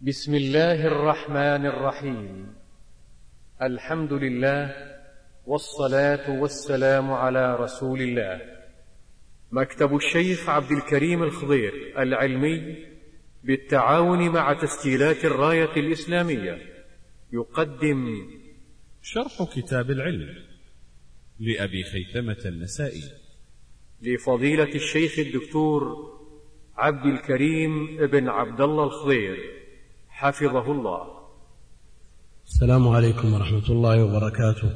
بسم الله الرحمن الرحيم. الحمد لله والصلاة والسلام على رسول الله. مكتب الشيخ عبد الكريم الخضير العلمي بالتعاون مع تسجيلات الراية الإسلامية يقدم شرح كتاب العلم لأبي خيثمة النسائي لفضيلة الشيخ الدكتور عبد الكريم بن عبد الله الخضير حفظه الله. السلام عليكم ورحمة الله وبركاته.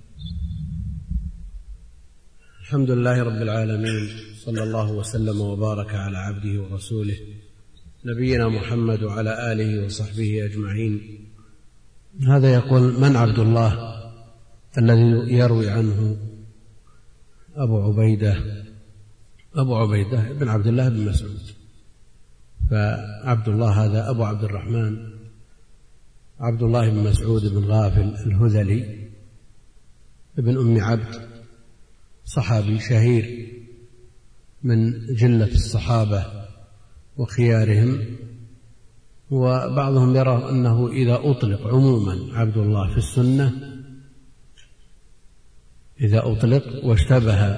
الحمد لله رب العالمين، صلى الله وسلم وبارك على عبده ورسوله نبينا محمد وعلى آله وصحبه أجمعين. هذا يقول: من عبد الله الذي يروي عنه أبو عبيدة بن عبد الله بن مسعود؟ فعبد الله هذا أبو عبد الرحمن عبد الله بن مسعود بن غافل الهذلي ابن أم عبد، صحابي شهير من جلة الصحابة وخيارهم، وبعضهم يرى أنه إذا أطلق عموما عبد الله في السنة، إذا أطلق واشتبه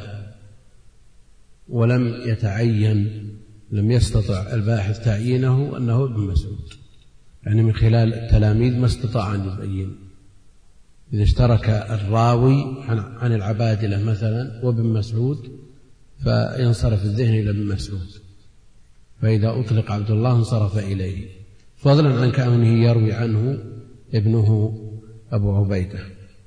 ولم يتعين، لم يستطع الباحث تعيينه أنه ابن مسعود، يعني من خلال التلاميذ ما استطاع أن يبين. إذا اشترك الراوي عن العبادلة مثلا وابن مسعود فينصرف الذهن إلى ابن مسعود، فإذا أطلق عبد الله انصرف إليه، فضلا عن كونه يروي عنه ابنه أبو عبيدة.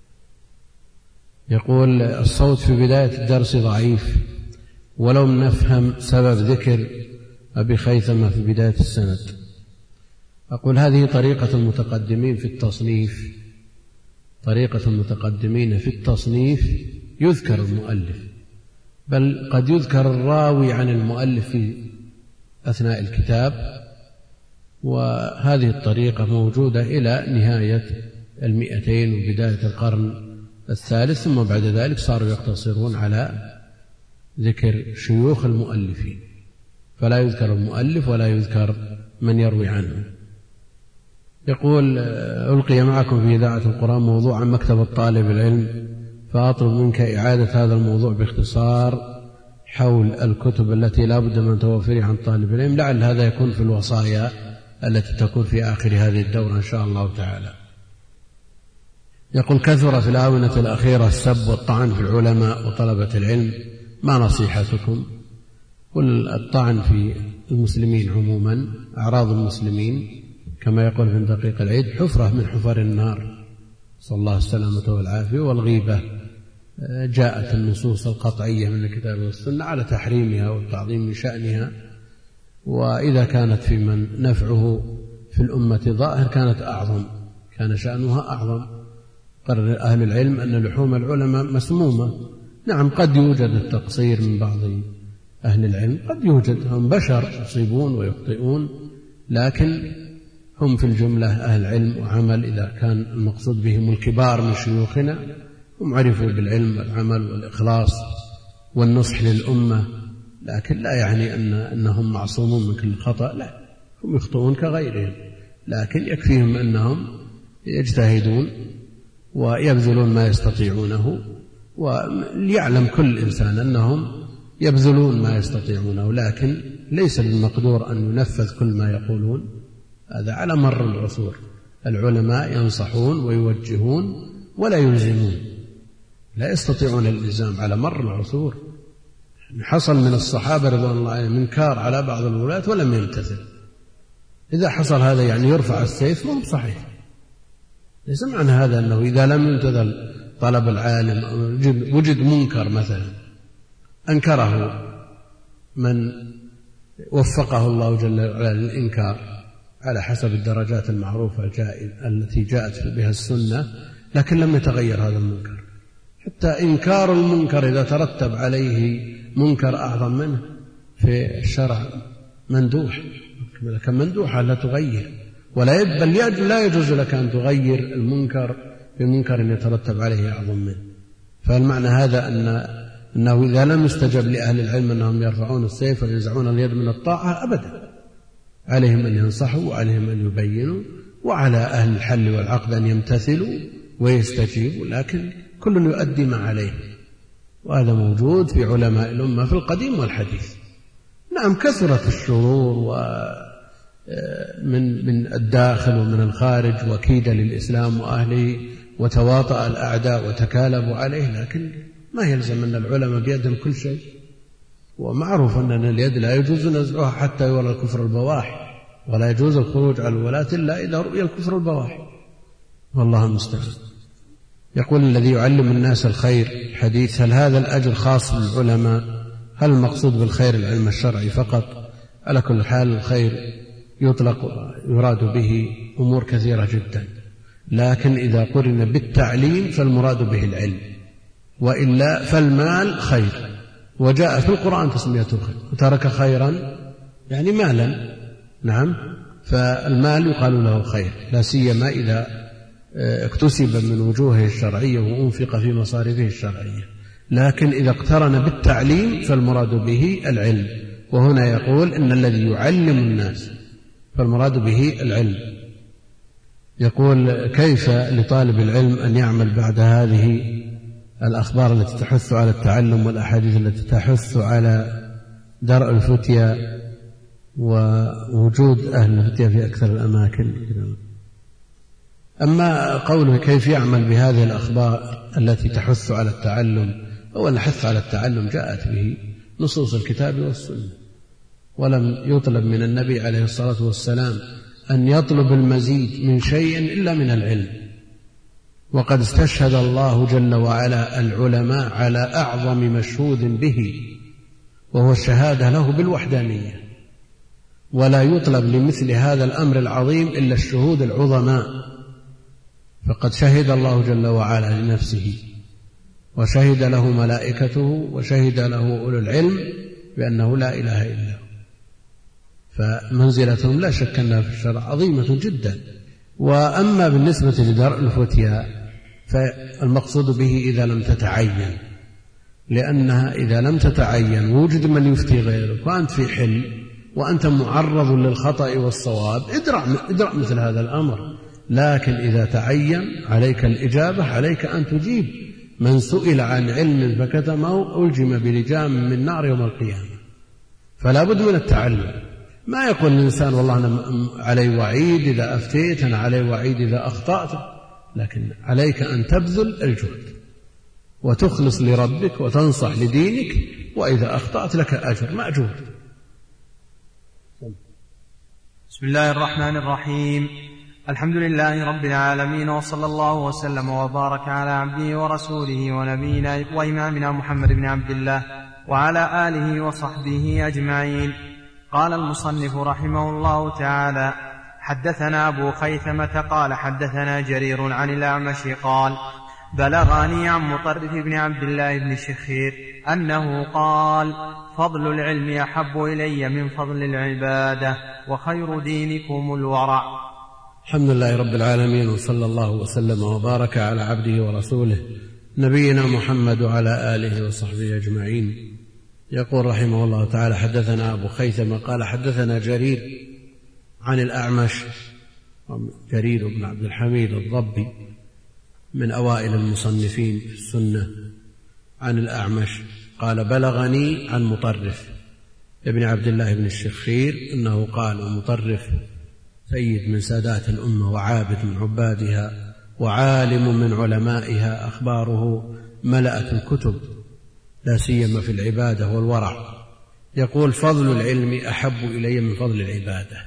يقول: الصوت في بداية الدرس ضعيف، ولو نفهم سبب ذكر أبي خيثمة في بداية السند. أقول: هذه طريقة المتقدمين في التصنيف، طريقة المتقدمين في التصنيف يذكر المؤلف، بل قد يذكر الراوي عن المؤلف في أثناء الكتاب، وهذه الطريقة موجودة إلى نهاية 200 وبداية القرن الثالث، ثم بعد ذلك صاروا يقتصرون على ذكر شيوخ المؤلفين، فلا يذكر المؤلف ولا يذكر من يروي عنه. يقول: ألقي معكم في إذاعة القرآن موضوع عن مكتبة طالب العلم، فأطلب منك إعادة هذا الموضوع باختصار حول الكتب التي لا بد من توفرها عن طالب العلم، لعل هذا يكون في الوصايا التي تكون في آخر هذه الدورة إن شاء الله تعالى. يقول: كثر في الآونة الأخيرة السب والطعن في العلماء وطلبة العلم، ما نصيحتكم؟ قل: الطعن في المسلمين عموما، أعراض المسلمين كما يقول ابن دقيق العيد حفرة من حفر النار، صلى الله السلامة والعافية. والغيبة جاءت النصوص القطعية من الكتاب والسنة على تحريمها والتعظيم من شأنها، وإذا كانت في من نفعه في الأمة ظاهر كانت أعظم، كان شأنها أعظم. قرر أهل العلم أن لحوم العلماء مسمومة. نعم، قد يوجد التقصير من بعض أهل العلم، قد يوجد، هم بشر يصيبون ويخطئون، لكن هم في الجملة أهل علم وعمل. إذا كان المقصود بهم الكبار من شيوخنا، هم عرفوا بالعلم والعمل والإخلاص والنصح للأمة، لكن لا يعني أنهم معصومون من كل خطأ، لا، هم يخطئون كغيرهم، لكن يكفيهم أنهم يجتهدون ويبذلون ما يستطيعونه، وليعلم كل إنسان أنهم يبذلون ما يستطيعونه، لكن ليس بالمقدور أن ينفذ كل ما يقولون. هذا على مر العصور، العلماء ينصحون ويوجهون ولا يلزمون، لا يستطيعون الإلزام على مر العصور. حصل من الصحابة رضوان الله عليهم منكار على بعض الولاة ولم يمتثل. إذا حصل هذا يعني يرفع السيف، ما هو صحيح. ليس معنى هذا أنه إذا لم يمتثل طلب العالم وجد منكر مثلا أنكره من وفقه الله جل وعلا للإنكار على حسب الدرجات المعروفة التي جاءت بها السنة، لكن لم يتغير هذا المنكر. حتى إنكار المنكر إذا ترتب عليه منكر أعظم منه في الشرع مندوح، لكن مندوحة لا تغير، بل لا يجوز لك أن تغير المنكر بمنكر يترتب عليه أعظم منه. فالمعنى هذا أنه إذا لم يستجب لأهل العلم أنهم يرفعون السيف وينزعون اليد من الطاعة عليهم أن ينصحوا وعليهم أن يبينوا، وعلى أهل الحل والعقد أن يمتثلوا ويستجيبوا، لكن كل يؤدي ما عليه، وهذا موجود في علماء الأمة في القديم والحديث. نعم كثرت الشرور من الداخل ومن الخارج، وكيد للإسلام وأهله، وتواطأ الأعداء وتكالبوا عليه، لكن ما يلزم أن العلماء بيدهم كل شيء، ومعروف أن اليد لا يجوز نزعها حتى يرى الكفر البواح، ولا يجوز الخروج على الولاة إلا إذا رؤي الكفر البواح، والله المستعان. يقول الذي يعلم الناس الخير حديث: هل هذا الأجر خاص بالعلماء؟ هل المقصود بالخير العلم الشرعي فقط؟ على كل حال الخير يطلق يراد به أمور كثيرة جدا، لكن إذا قرن بالتعليم فالمراد به العلم، وإلا فالمال خير، وجاء في القرآن تسميته خير، وترك خيرا يعني مالا. نعم، فالمال يقال له خير، لا سيما إذا اكتسب من وجوهه الشرعية وأنفق في مصارفه الشرعية، لكن إذا اقترن بالتعليم فالمراد به العلم. وهنا يقول إن الذي يعلم الناس فالمراد به العلم. يقول: كيف لطالب العلم أن يعمل بعد هذه الأخبار التي تحث على التعلم والأحاديث التي تحث على درء الفتيا ووجود أهل الفتيا في أكثر الأماكن؟ أما قوله كيف يعمل بهذه الأخبار التي تحث على التعلم، هو الحث على التعلم جاءت به نصوص الكتاب والسنة، ولم يطلب من النبي عليه الصلاة والسلام أن يطلب المزيد من شيء إلا من العلم. وقد استشهد الله جل وعلا العلماء على أعظم مشهود به، وهو الشهادة له بالوحدانية، ولا يطلب لمثل هذا الأمر العظيم إلا الشهود العظماء. فقد شهد الله جل وعلا لنفسه، وشهد له ملائكته، وشهد له أولو العلم بأنه لا إله إلا هو، فمنزلتهم لا شك أنها في الشرع عظيمة جدا. وأما بالنسبة لدرء الفتيا فالمقصود به إذا لم تتعين، لأنها إذا لم تتعين ووجد من يفتي غيرك وأنت في حل وأنت معرض للخطأ والصواب، ادرأ مثل هذا الأمر. لكن إذا تعين عليك الإجابة، عليك أن تجيب. من سئل عن علم فكتمه ألجم بلجام من نار يوم القيامة. فلا بد من التعلم. ما يقول الإنسان والله أنا علي وعيد إذا أفتيت، أنا علي وعيد إذا أخطأت، لكن عليك أن تبذل الجهد وتخلص لربك وتنصح لدينك، وإذا أخطأت لك أجر مأجور. بسم الله الرحمن الرحيم. الحمد لله رب العالمين، وصلى الله وسلم وبارك على عبده ورسوله ونبينا وإمامنا محمد بن عبد الله وعلى آله وصحبه أجمعين. قال المصنف رحمه الله تعالى: حدثنا أبو خيثمة قال حدثنا جرير عن الأعمش قال: بلغني عن مطرف بن عبد الله بن الشخير أنه قال: فضل العلم أحب إلي من فضل العبادة، وخير دينكم الورع. الحمد لله رب العالمين، وصلى الله وسلم وبارك على عبده ورسوله نبينا محمد وعلى آله وصحبه أجمعين. يقول رحمه الله تعالى: حدثنا أبو خيثمة قال حدثنا جرير عن الأعمش، جرير بن عبد الحميد الضبي من أوائل المصنفين في السنة، عن الأعمش قال: بلغني عن مطرف ابن عبد الله بن الشخير أنه قال، ومطرف سيد من سادات الأمة وعابد من عبادها وعالم من علمائها، أخباره ملأت الكتب لا سيما في العبادة والورع. يقول: فضل العلم أحب إلي من فضل العبادة،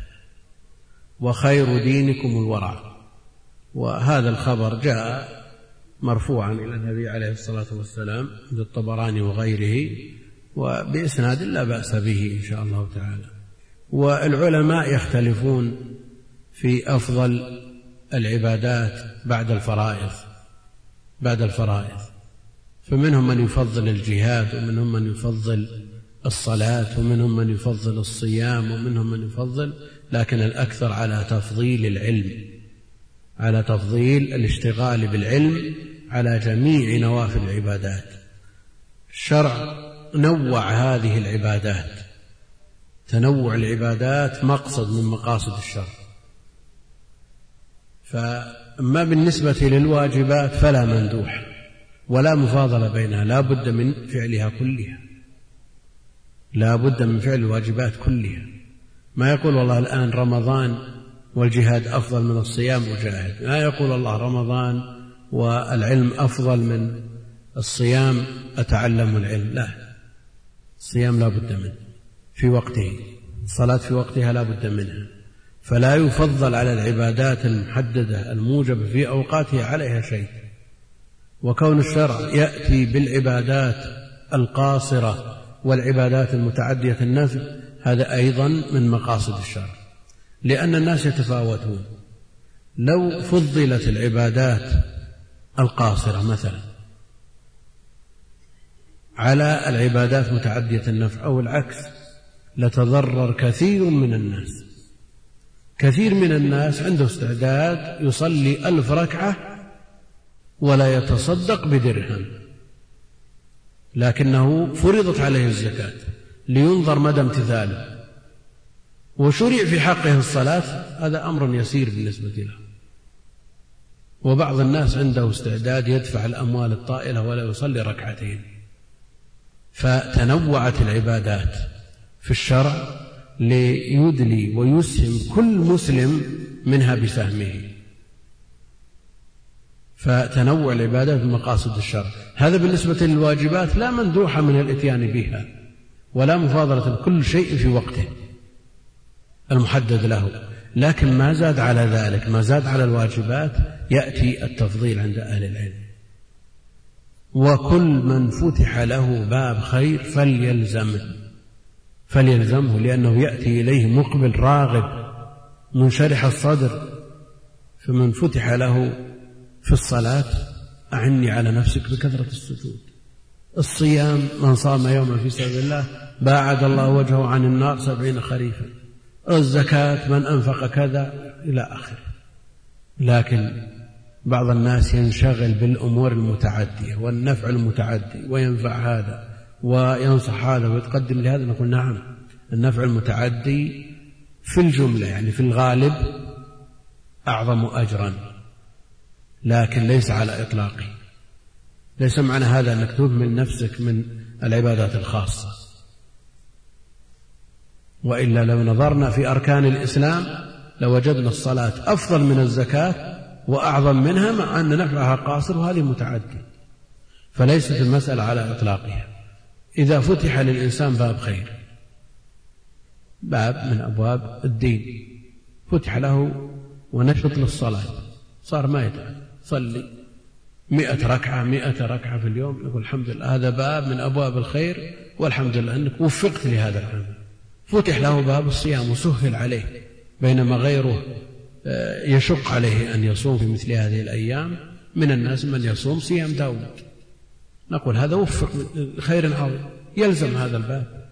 وخير دينكم الورع. وهذا الخبر جاء مرفوعا إلى النبي عليه الصلاة والسلام عند الطبراني وغيره، وبإسناد لا بأس به إن شاء الله تعالى. والعلماء يختلفون في أفضل العبادات بعد الفرائض، فمنهم من يفضل الجهاد، ومنهم من يفضل الصلاة، ومنهم من يفضل الصيام، ومنهم من يفضل، لكن الأكثر على تفضيل العلم، على تفضيل الاشتغال بالعلم على جميع نوافل العبادات. الشرع نوع هذه العبادات تنوع العبادات مقصد من مقاصد الشرع. فأما بالنسبة للواجبات فلا مندوح ولا مفاضلة بينها، لا بد من فعلها كلها، لا بد من فعل الواجبات كلها. ما يقول والله الآن رمضان والجهاد أفضل من الصيام وجاهد، ما يقول الله رمضان والعلم أفضل من الصيام أتعلم العلم، لا، الصيام لا بد منه في وقته، الصلاة في وقتها لا بد منها، فلا يفضل على العبادات المحددة الموجبة في أوقاتها عليها شيء. وكون الشرع يأتي بالعبادات القاصرة والعبادات المتعدية النفع هذا أيضا من مقاصد الشرع، لأن الناس يتفاوتون. لو فضلت العبادات القاصرة مثلا على العبادات متعدية النفع أو العكس لتضرر كثير من الناس. كثير من الناس عنده استعداد يصلي 1000 ركعة ولا يتصدق بدرهم، لكنه فرضت عليه الزكاة لينظر مدى امتثاله، وشرع في حقه الصلاة، هذا أمر يسير بالنسبة له. وبعض الناس عنده استعداد يدفع الأموال الطائلة ولا يصلي ركعتين. فتنوعت العبادات في الشرع ليدلي ويسهم كل مسلم منها بسهمه. فتنوع العبادات بمقاصد الشرع. هذا بالنسبة للواجبات لا مندوح من الاتيان بها ولا مفاضلة كل شيء في وقته المحدد له، لكن ما زاد على ذلك، ما زاد على الواجبات يأتي التفضيل عند أهل العلم. وكل من فتح له باب خير فليلزمه، لأنه يأتي إليه مقبل راغب منشرح الصدر. فمن فتح له في الصلاة أعني على نفسك بكثرة السجود. الصيام من صام يوما في سبيل الله باعد الله وجهه عن النار 70 خريفا. الزكاة من أنفق كذا إلى آخره. لكن بعض الناس ينشغل بالأمور المتعدية والنفع المتعدي وينفع هذا وينصح هذا ويتقدم لهذا. نقول نعم، النفع المتعدي في الجملة يعني في الغالب أعظم أجرا، لكن ليس على إطلاقه. ليس معنى هذا أنك تهمل نفسك من العبادات الخاصة. وإلا لو نظرنا في أركان الإسلام لوجدنا الصلاة أفضل من الزكاة وأعظم منها، مع أن نفعها قاصر وهذه متعدي. فليست المسألة على إطلاقها. إذا فتح للإنسان باب خير، باب من أبواب الدين، فتح له ونشط للصلاة، صار ما يتعب، صلي 100 ركعة في اليوم، نقول الحمد لله، هذا باب من أبواب الخير والحمد لله أنك وفقت لهذا العمل. فتح له باب الصيام وسهل عليه، بينما غيره يشق عليه أن يصوم في مثل هذه الأيام. من الناس من يصوم صيام داود، نقول هذا وفق خير عظيم، يلزم هذا الباب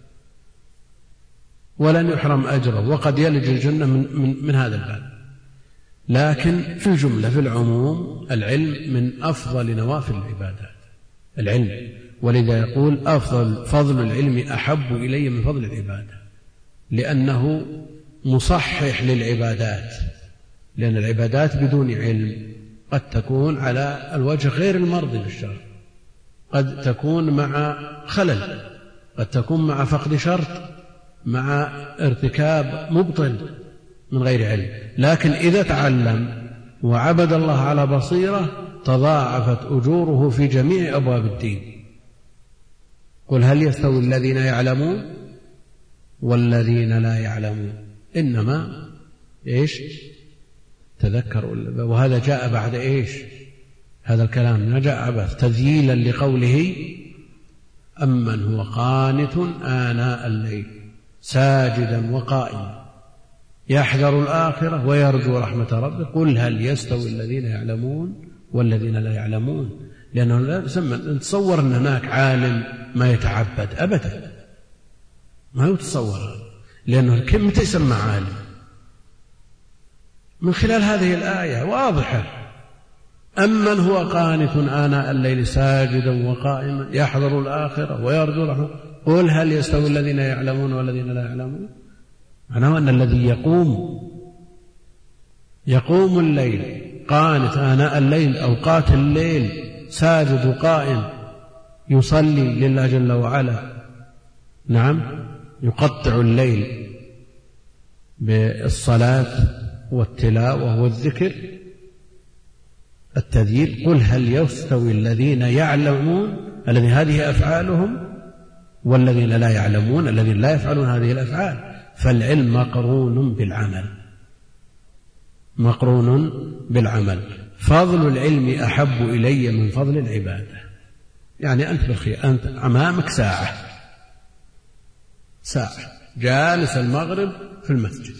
ولن يحرم أجره، وقد يلج الجنة من هذا الباب. لكن في الجملة في العموم العلم من أفضل نوافل العبادات، العلم. ولذا يقول فضل العلم أحب إلي من فضل العبادة، لأنه مصحح للعبادات. لأن العبادات بدون علم قد تكون على الوجه غير المرضي بالشرع، قد تكون مع خلل، قد تكون مع فقد شرط، مع ارتكاب مبطل من غير علم. لكن إذا تعلم وعبد الله على بصيرة تضاعفت أجوره في جميع أبواب الدين. قل هل يستوي الذين يعلمون والذين لا يعلمون، إنما إيش تذكروا. وهذا جاء بعد إيش؟ هذا الكلام ما جاء عبث، تذييلا لقوله أمن هو قانت آناء الليل ساجدا وقائما يحذر الآخرة ويرجو رحمة ربه قل هل يستوي الذين يعلمون والذين لا يعلمون. لأنه لا نتصور أن هناك عالم ما يتعبد أبدا، ما يتصور، لأنه كم تسمى عالم؟ من خلال هذه الآية واضحة، أمن هو قانت آناء الليل ساجدا وقائما يحذر الآخرة ويرجو رحمة قل هل يستوي الذين يعلمون والذين لا يعلمون. معناه أن الذي يقوم الليل قانت آناء الليل أوقات الليل ساجد قائم يصلي لله جل وعلا، نعم، يقطع الليل بالصلاة والتلاوة والذكر التذييل. قل هل يستوي الذين يعلمون الذي هذه أفعالهم والذين لا يعلمون الذين لا يفعلون هذه الأفعال؟ فالعلم مقرون بالعمل. فضل العلم أحب إلي من فضل العبادة. يعني أنت بالخير، أنت أمامك ساعة جالس المغرب في المسجد،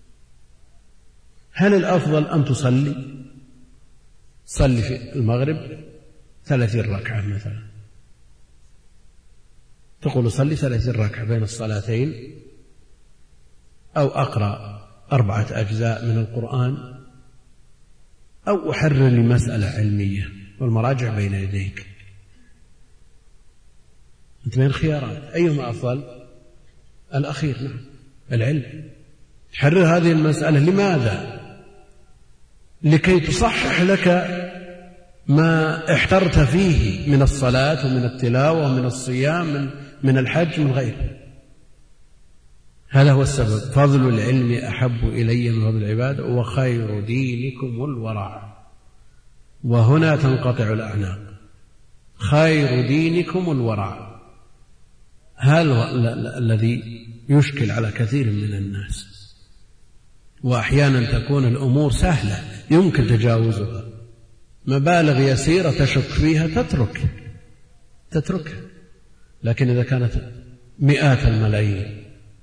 هل الأفضل أن تصلي في المغرب 30 ركعة مثلا، تقول صلي 30 ركعة بين الصلاتين، أو أقرأ 4 أجزاء من القرآن، أو أحرر لمسألة علمية والمراجع بين يديك؟ أنت بين الخيارات، أيهما أفضل؟ الأخير، نعم، العلم. تحرر هذه المسألة لماذا؟ لكي تصحح لك ما احترت فيه من الصلاة ومن التلاوة ومن الصيام من الحج من غيره. هذا هو السبب. فضل العلم أحب إلي من فضل العبادة، وخير دينكم الورع. وهنا تنقطع الأعناق. خير دينكم الورع، هذا الذي يشكل على كثير من الناس. وأحيانا تكون الأمور سهلة يمكن تجاوزها، مبالغ يسيرة تشك فيها تتركها، لكن إذا كانت مئات الملايين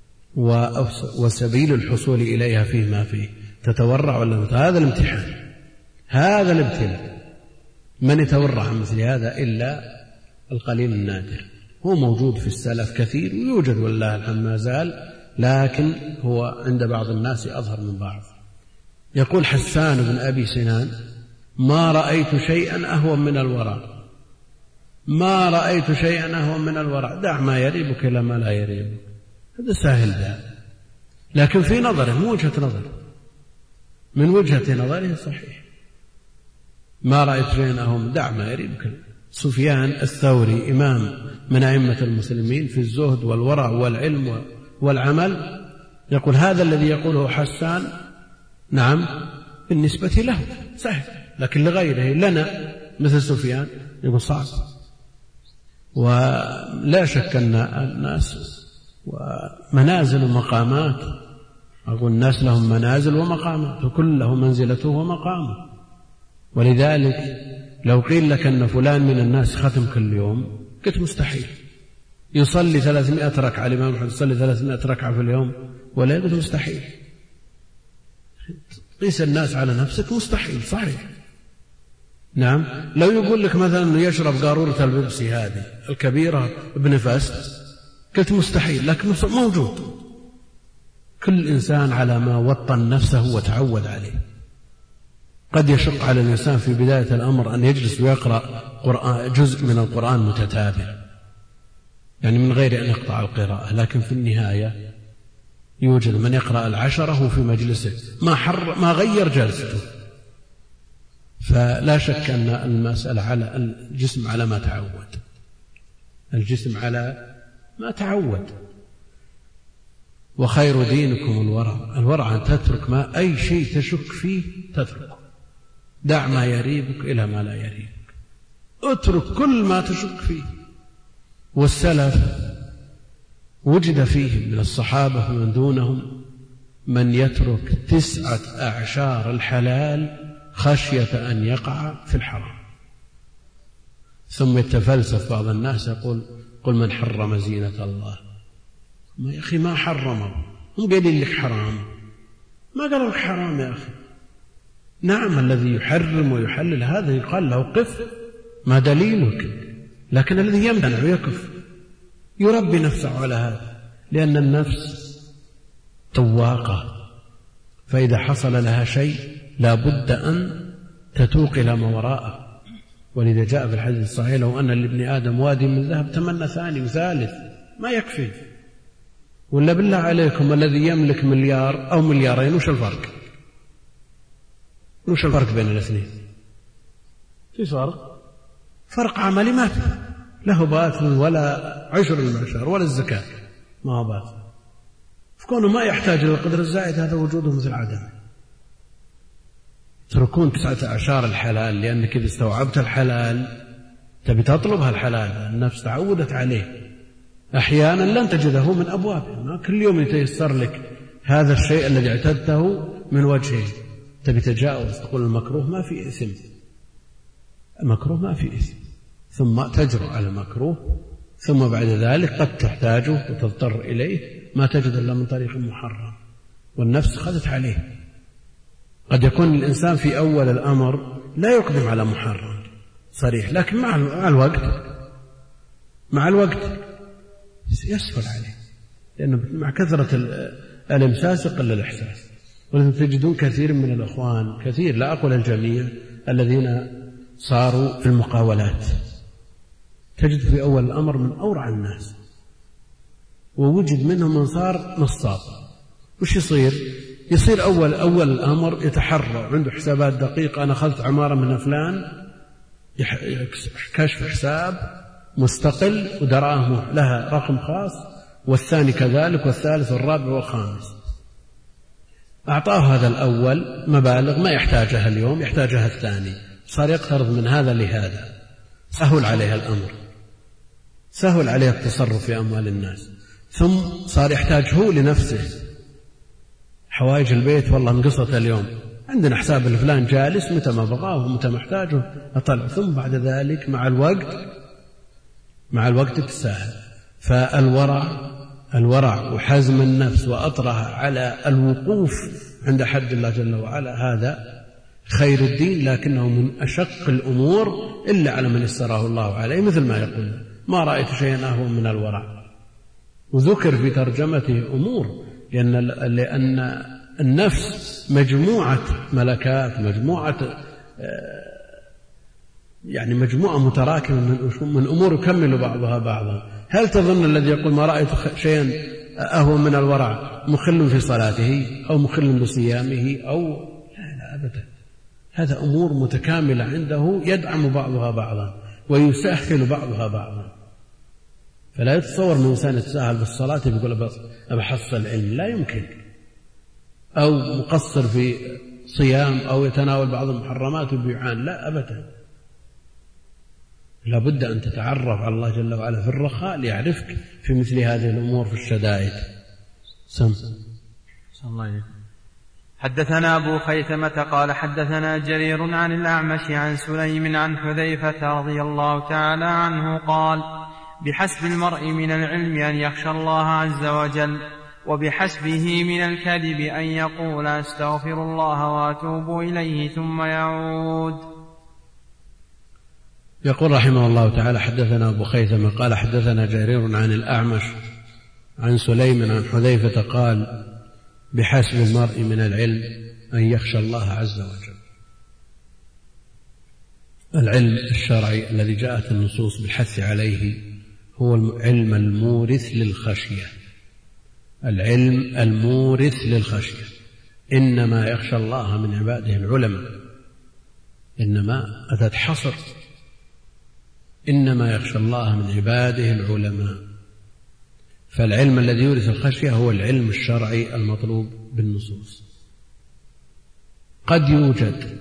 وسبيل الحصول إليها فيه ما فيه، تتورع ولا هذا الامتحان، هذا الابتلاء. من يتورع عن مثل هذا إلا القليل النادر. هو موجود في السلف كثير ويوجد والله الحمد ما زال، لكن هو عند بعض الناس أظهر من بعض. يقول حسان بن أبي سنان: ما رأيت شيئا أهون من الورع، دع ما يريبك إلى ما لا يريبك. هذا سهل ده، لكن في نظره مو وجهة نظر، من وجهة نظره صحيح. ما رأيت شيئا أهون، دع ما يريبك. سفيان الثوري إمام من أئمة المسلمين في الزهد والورع والعلم والعمل، يقول هذا الذي يقوله حسان نعم بالنسبة له سهل، لكن لغيره لنا مثل سفيان يقول صعب. ولا شك أن الناس ومنازل ومقامات، أقول الناس لهم منازل ومقامات، وكل له منزلته ومقامه. ولذلك لو قيل لك أن فلان من الناس ختم كل يوم، قلت مستحيل. يصلي 300 ركعة، الإمام محمد يصلي 300 ركعة في اليوم ولا، قلت مستحيل. قيس الناس على نفسك، مستحيل صحيح. نعم، لو يقول لك مثلا أنه يشرب قارورة البيبسي هذه الكبيرة بنفس، قلت مستحيل، لكن موجود. كل إنسان على ما وطن نفسه وتعود عليه. قد يشق على الإنسان في بداية الأمر أن يجلس ويقرأ جزء من القرآن متتابع، يعني من غير أن يقطع القراءة، لكن في النهاية يوجد من يقرأ 10 في مجلسه ما غير جلسته. فلا شك أن المسألة على الجسم على ما تعود، الجسم على ما تعود. وخير دينكم الورع، أن تترك ما أي شيء تشك فيه تتركه، دع ما يريبك إلى ما لا يريبك، اترك كل ما تشك فيه. والسلف وجد فيهم من الصحابة ومن دونهم من يترك 9 أعشار الحلال خشية أن يقع في الحرام. ثم يتفلسف بعض الناس يقول: قل من حرم زينة الله. يا أخي ما حرمه، هم قايلين لك حرام، ما قالوا لك حرام يا أخي. نعم، الذي يحرم ويحلل هذا يقال له قف، ما دليلك؟ لكن الذي يمنع ويكف يربي نفسه على هذا، لأن النفس تواقة، فإذا حصل لها شيء لا بد أن تتوق إلى ما وراءه. ولذا جاء في الحديث الصحيح: لو أن لابن آدم وادي من ذهب تمنى ثاني وثالث ما يكفي. ولا بالله عليكم الذي يملك مليار أو مليارين وش الفرق؟ وش الفرق بين الاثنين؟ في فرق عملي ما في، له باطل ولا عشر المعشر ولا الزكاة، ما هو باطل. فكونه ما يحتاج إلى القدر الزائد هذا وجوده مثل عدم. تركون 19 الحلال لأنك إذا استوعبت الحلال تبي تطلبها الحلال، النفس تعودت عليه، أحيانا لن تجده من أبوابه، ما كل يوم يتيسر لك هذا الشيء الذي اعتدته من وجهه، تبي تجاوز تقول المكروه ما في إثم، المكروه ما في إثم، ثم تجرؤ على المكروه، ثم بعد ذلك قد تحتاجه وتضطر إليه ما تجد إلا من طريق محرم، والنفس خذت عليه. قد يكون الإنسان في أول الأمر لا يقدم على محرم صريح، لكن مع الوقت يسهل عليه، لأنه مع كثرة الإمساس يقل الإحساس. ولذلك تجدون كثير من الأخوان، كثير لا أقول الجميع، الذين صاروا في المقاولات تجد في أول الأمر من أورع الناس، ووجد منهم من صار نصاب. وش يصير أول الأمر يتحرى، عنده حسابات دقيقة، أنا أخذت عمارة من فلان، كشف حساب مستقل ودراهمه لها رقم خاص، والثاني كذلك، والثالث والرابع والخامس. أعطاه هذا الأول مبالغ ما يحتاجها اليوم، يحتاجها الثاني، صار يقترض من هذا لهذا، سهل عليه الأمر، سهل عليه التصرف في أموال الناس. ثم صار يحتاج هو لنفسه حوائج البيت، والله انقصت اليوم، عندنا حساب الفلان جالس، متى ما بغاه ومتى ما احتاجه أطلع. ثم بعد ذلك مع الوقت تساهل. فالورع وحزم النفس وأطرها على الوقوف عند حد الله جل وعلا هذا خير الدين، لكنه من أشق الأمور إلا على من يسره الله عليه، مثل ما يقول ما رأيت شيئا أهون من الورع. وذكر في ترجمته أمور، لأن النفس مجموعة ملكات، مجموعة متراكمة من أمور يكمل بعضها بعضا. هل تظن الذي يقول ما رأيت شيئا أهون من الورع مخل في صلاته أو مخل بصيامه أو لا أبدا، هذا أمور متكاملة عنده يدعم بعضها بعضا ويسهل بعضها بعضا. فلا يتصور من إنسان يتساهل بالصلاة يقول أبحصل علم، لا يمكن، أو مقصر في صيام أو يتناول بعض المحرمات وبيعان، لا أبدا. لابد أن تتعرف على الله جل وعلا في الرخاء ليعرفك في مثل هذه الأمور في الشدائد. حدثنا أبو خيثمة قال حدثنا جرير عن الأعمش عن سليم عن حذيفة رضي الله تعالى عنه قال: بحسب المرء من العلم أن يخشى الله عز وجل، وبحسبه من الكذب أن يقول أستغفر الله وأتوب إليه ثم يعود. يقول رحمه الله تعالى: حدثنا أبو خيثمة قال حدثنا جرير عن الأعمش عن سليم عن حذيفة قال: بحسب المرء من العلم أن يخشى الله عز وجل. العلم الشرعي الذي جاءت النصوص بالحث عليه هو العلم المورث للخشية، العلم المورث للخشية. إنما يخشى الله من عباده العلماء، إنما أتت حصر، إنما يخشى الله من عباده العلماء. فالعلم الذي يورث الخشية هو العلم الشرعي المطلوب بالنصوص. قد يوجد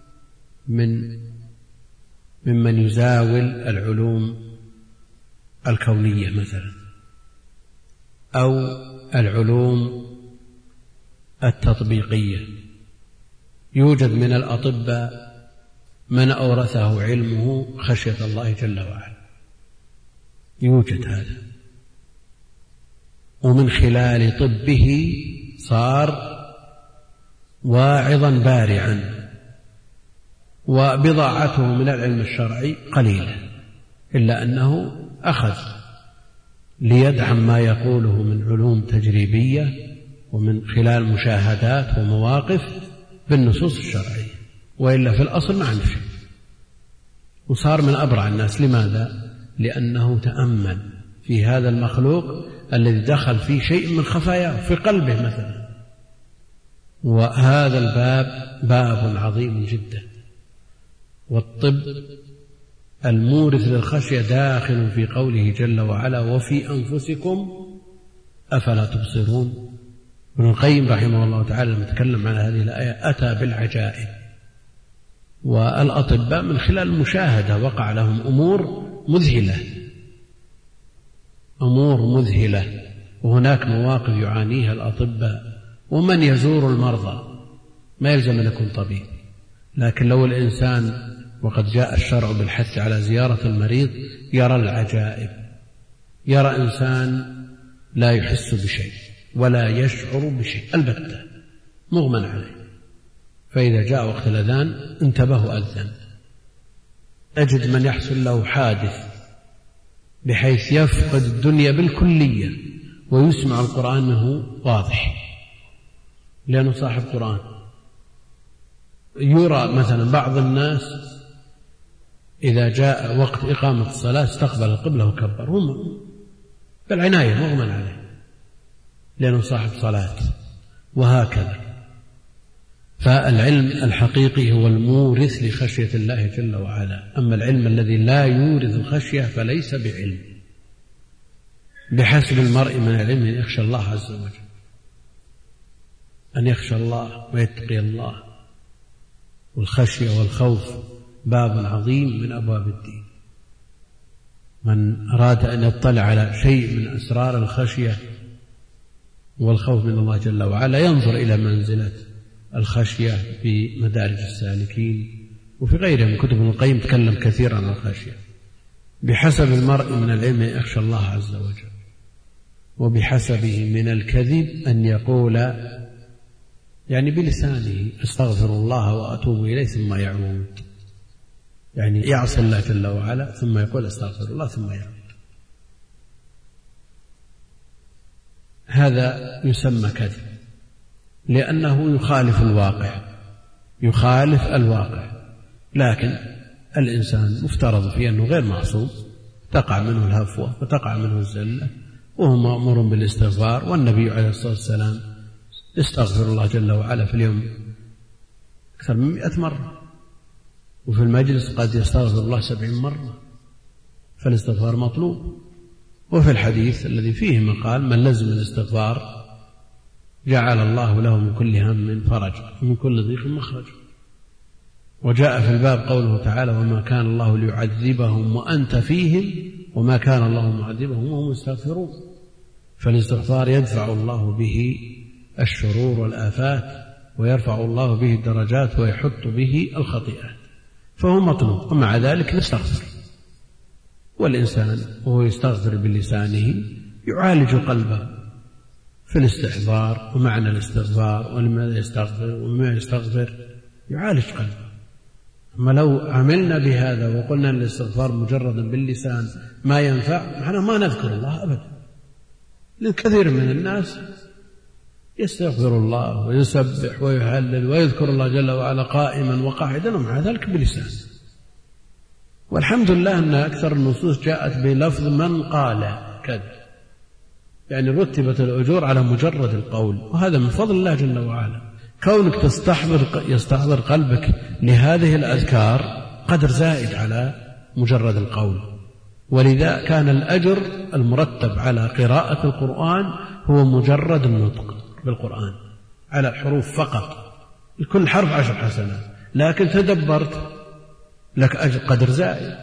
ممن يزاول العلوم الكونية مثلا، أو العلوم التطبيقية. يوجد من الأطباء من أورثه علمه خشية الله جل وعلا، يوجد هذا، ومن خلال طبه صار واعظا بارعا، وبضاعته من العلم الشرعي قليلة، إلا أنه أخذ ليدعم ما يقوله من علوم تجريبية ومن خلال مشاهدات ومواقف بالنصوص الشرعية، وإلا في الأصل ما عنده شيء، وصار من أبرع الناس. لماذا؟ لأنه تأمل في هذا المخلوق الذي دخل فيه شيء من خفاياه في قلبه مثلا. وهذا الباب باب عظيم جدا. والطب المورث للخشية داخل في قوله جل وعلا وفي أنفسكم أفلا تبصرون. ابن القيم رحمه الله تعالى لما تكلم عن هذه الآية أتى بالعجائب. والأطباء من خلال المشاهدة وقع لهم أمور مذهلة، وهناك مواقف يعانيها الأطباء. ومن يزور المرضى ما يلزم أن يكون طبيب، لكن لو الإنسان وقد جاء الشرع بالحث على زيارة المريض يرى العجائب، يرى إنسان لا يحس بشيء ولا يشعر بشيء البتة مغمى عليه، فإذا جاء وقت الأذان انتبه أذن. أجد من يحصل له حادث بحيث يفقد الدنيا بالكلية ويسمع القرآن منه واضح لأنه صاحب قرآن. يرى مثلا بعض الناس إذا جاء وقت إقامة الصلاة استقبل القبلة وكبر، هم بالعناية مغمى عليه لأنه صاحب صلاة، وهكذا. فالعلم الحقيقي هو المورث لخشية الله جل وعلا. أما العلم الذي لا يورث الخشية فليس بعلم. بحسب المرء من العلم أن يخشى الله عز وجل، أن يخشى الله ويتقي الله. والخشية والخوف باب عظيم من أبواب الدين. من أراد أن يطلع على شيء من أسرار الخشية والخوف من الله جل وعلا ينظر إلى منزلة الخشية في مدارج السالكين وفي غيرها من كتب ابن القيم تكلم كثيرا عن الخشية. بحسب المرء من العلم يخشى الله عز وجل، وبحسبه من الكذب أن يقول يعني بلسانه أستغفر الله وأتوب إليه ثم يعود، يعني يعصي الله جل وعلا ثم يقول أستغفر الله ثم يعود. هذا يسمى كذب لأنه يخالف الواقع. لكن الإنسان مفترض فيه أنه غير معصوم، تقع منه الهفوة وتقع منه الزلة، وهو مأمور بالاستغفار. والنبي عليه الصلاة والسلام يستغفر الله جل وعلا في اليوم أكثر من 100 مرة، وفي المجلس قد يستغفر الله 70 مرة، فالاستغفار مطلوب. وفي الحديث الذي فيه مقال من لزم الاستغفار جعل الله له من كل هم فرج ومن كل ضيق مخرج. وجاء في الباب قوله تعالى وما كان الله ليعذبهم وأنت فيهم وما كان الله معذبهم وهم يستغفرون. فالاستغفار يدفع الله به الشرور والآفات، ويرفع الله به الدرجات، ويحط به الخطيئات، فهو مطلوب. ومع ذلك نستغفر. والإنسان وهو يستغفر بلسانه يعالج قلبه في الاستحضار ومعنى الاستغفار ولماذا يستغفر وما يستغفر، يعالج قلبه. أما لو عملنا بهذا وقلنا أن الاستغفار مجردا باللسان ما ينفع، نحن ما نذكر الله أبدا. لكثير من الناس يستغفر الله ويسبح ويهلل ويذكر الله جل وعلا قائما وقاعدا ومع ذلك بلسان. والحمد لله أن أكثر النصوص جاءت بلفظ من قال كذا، يعني رتبت الأجور على مجرد القول، وهذا من فضل الله جل وعلا. كونك يستحضر قلبك لهذه الأذكار قدر زائد على مجرد القول. ولذا كان الأجر المرتب على قراءة القرآن هو مجرد النطق بالقرآن على الحروف فقط، لكل حرف 10 حسنات. لكن تدبرت لك أجر قدر زائد،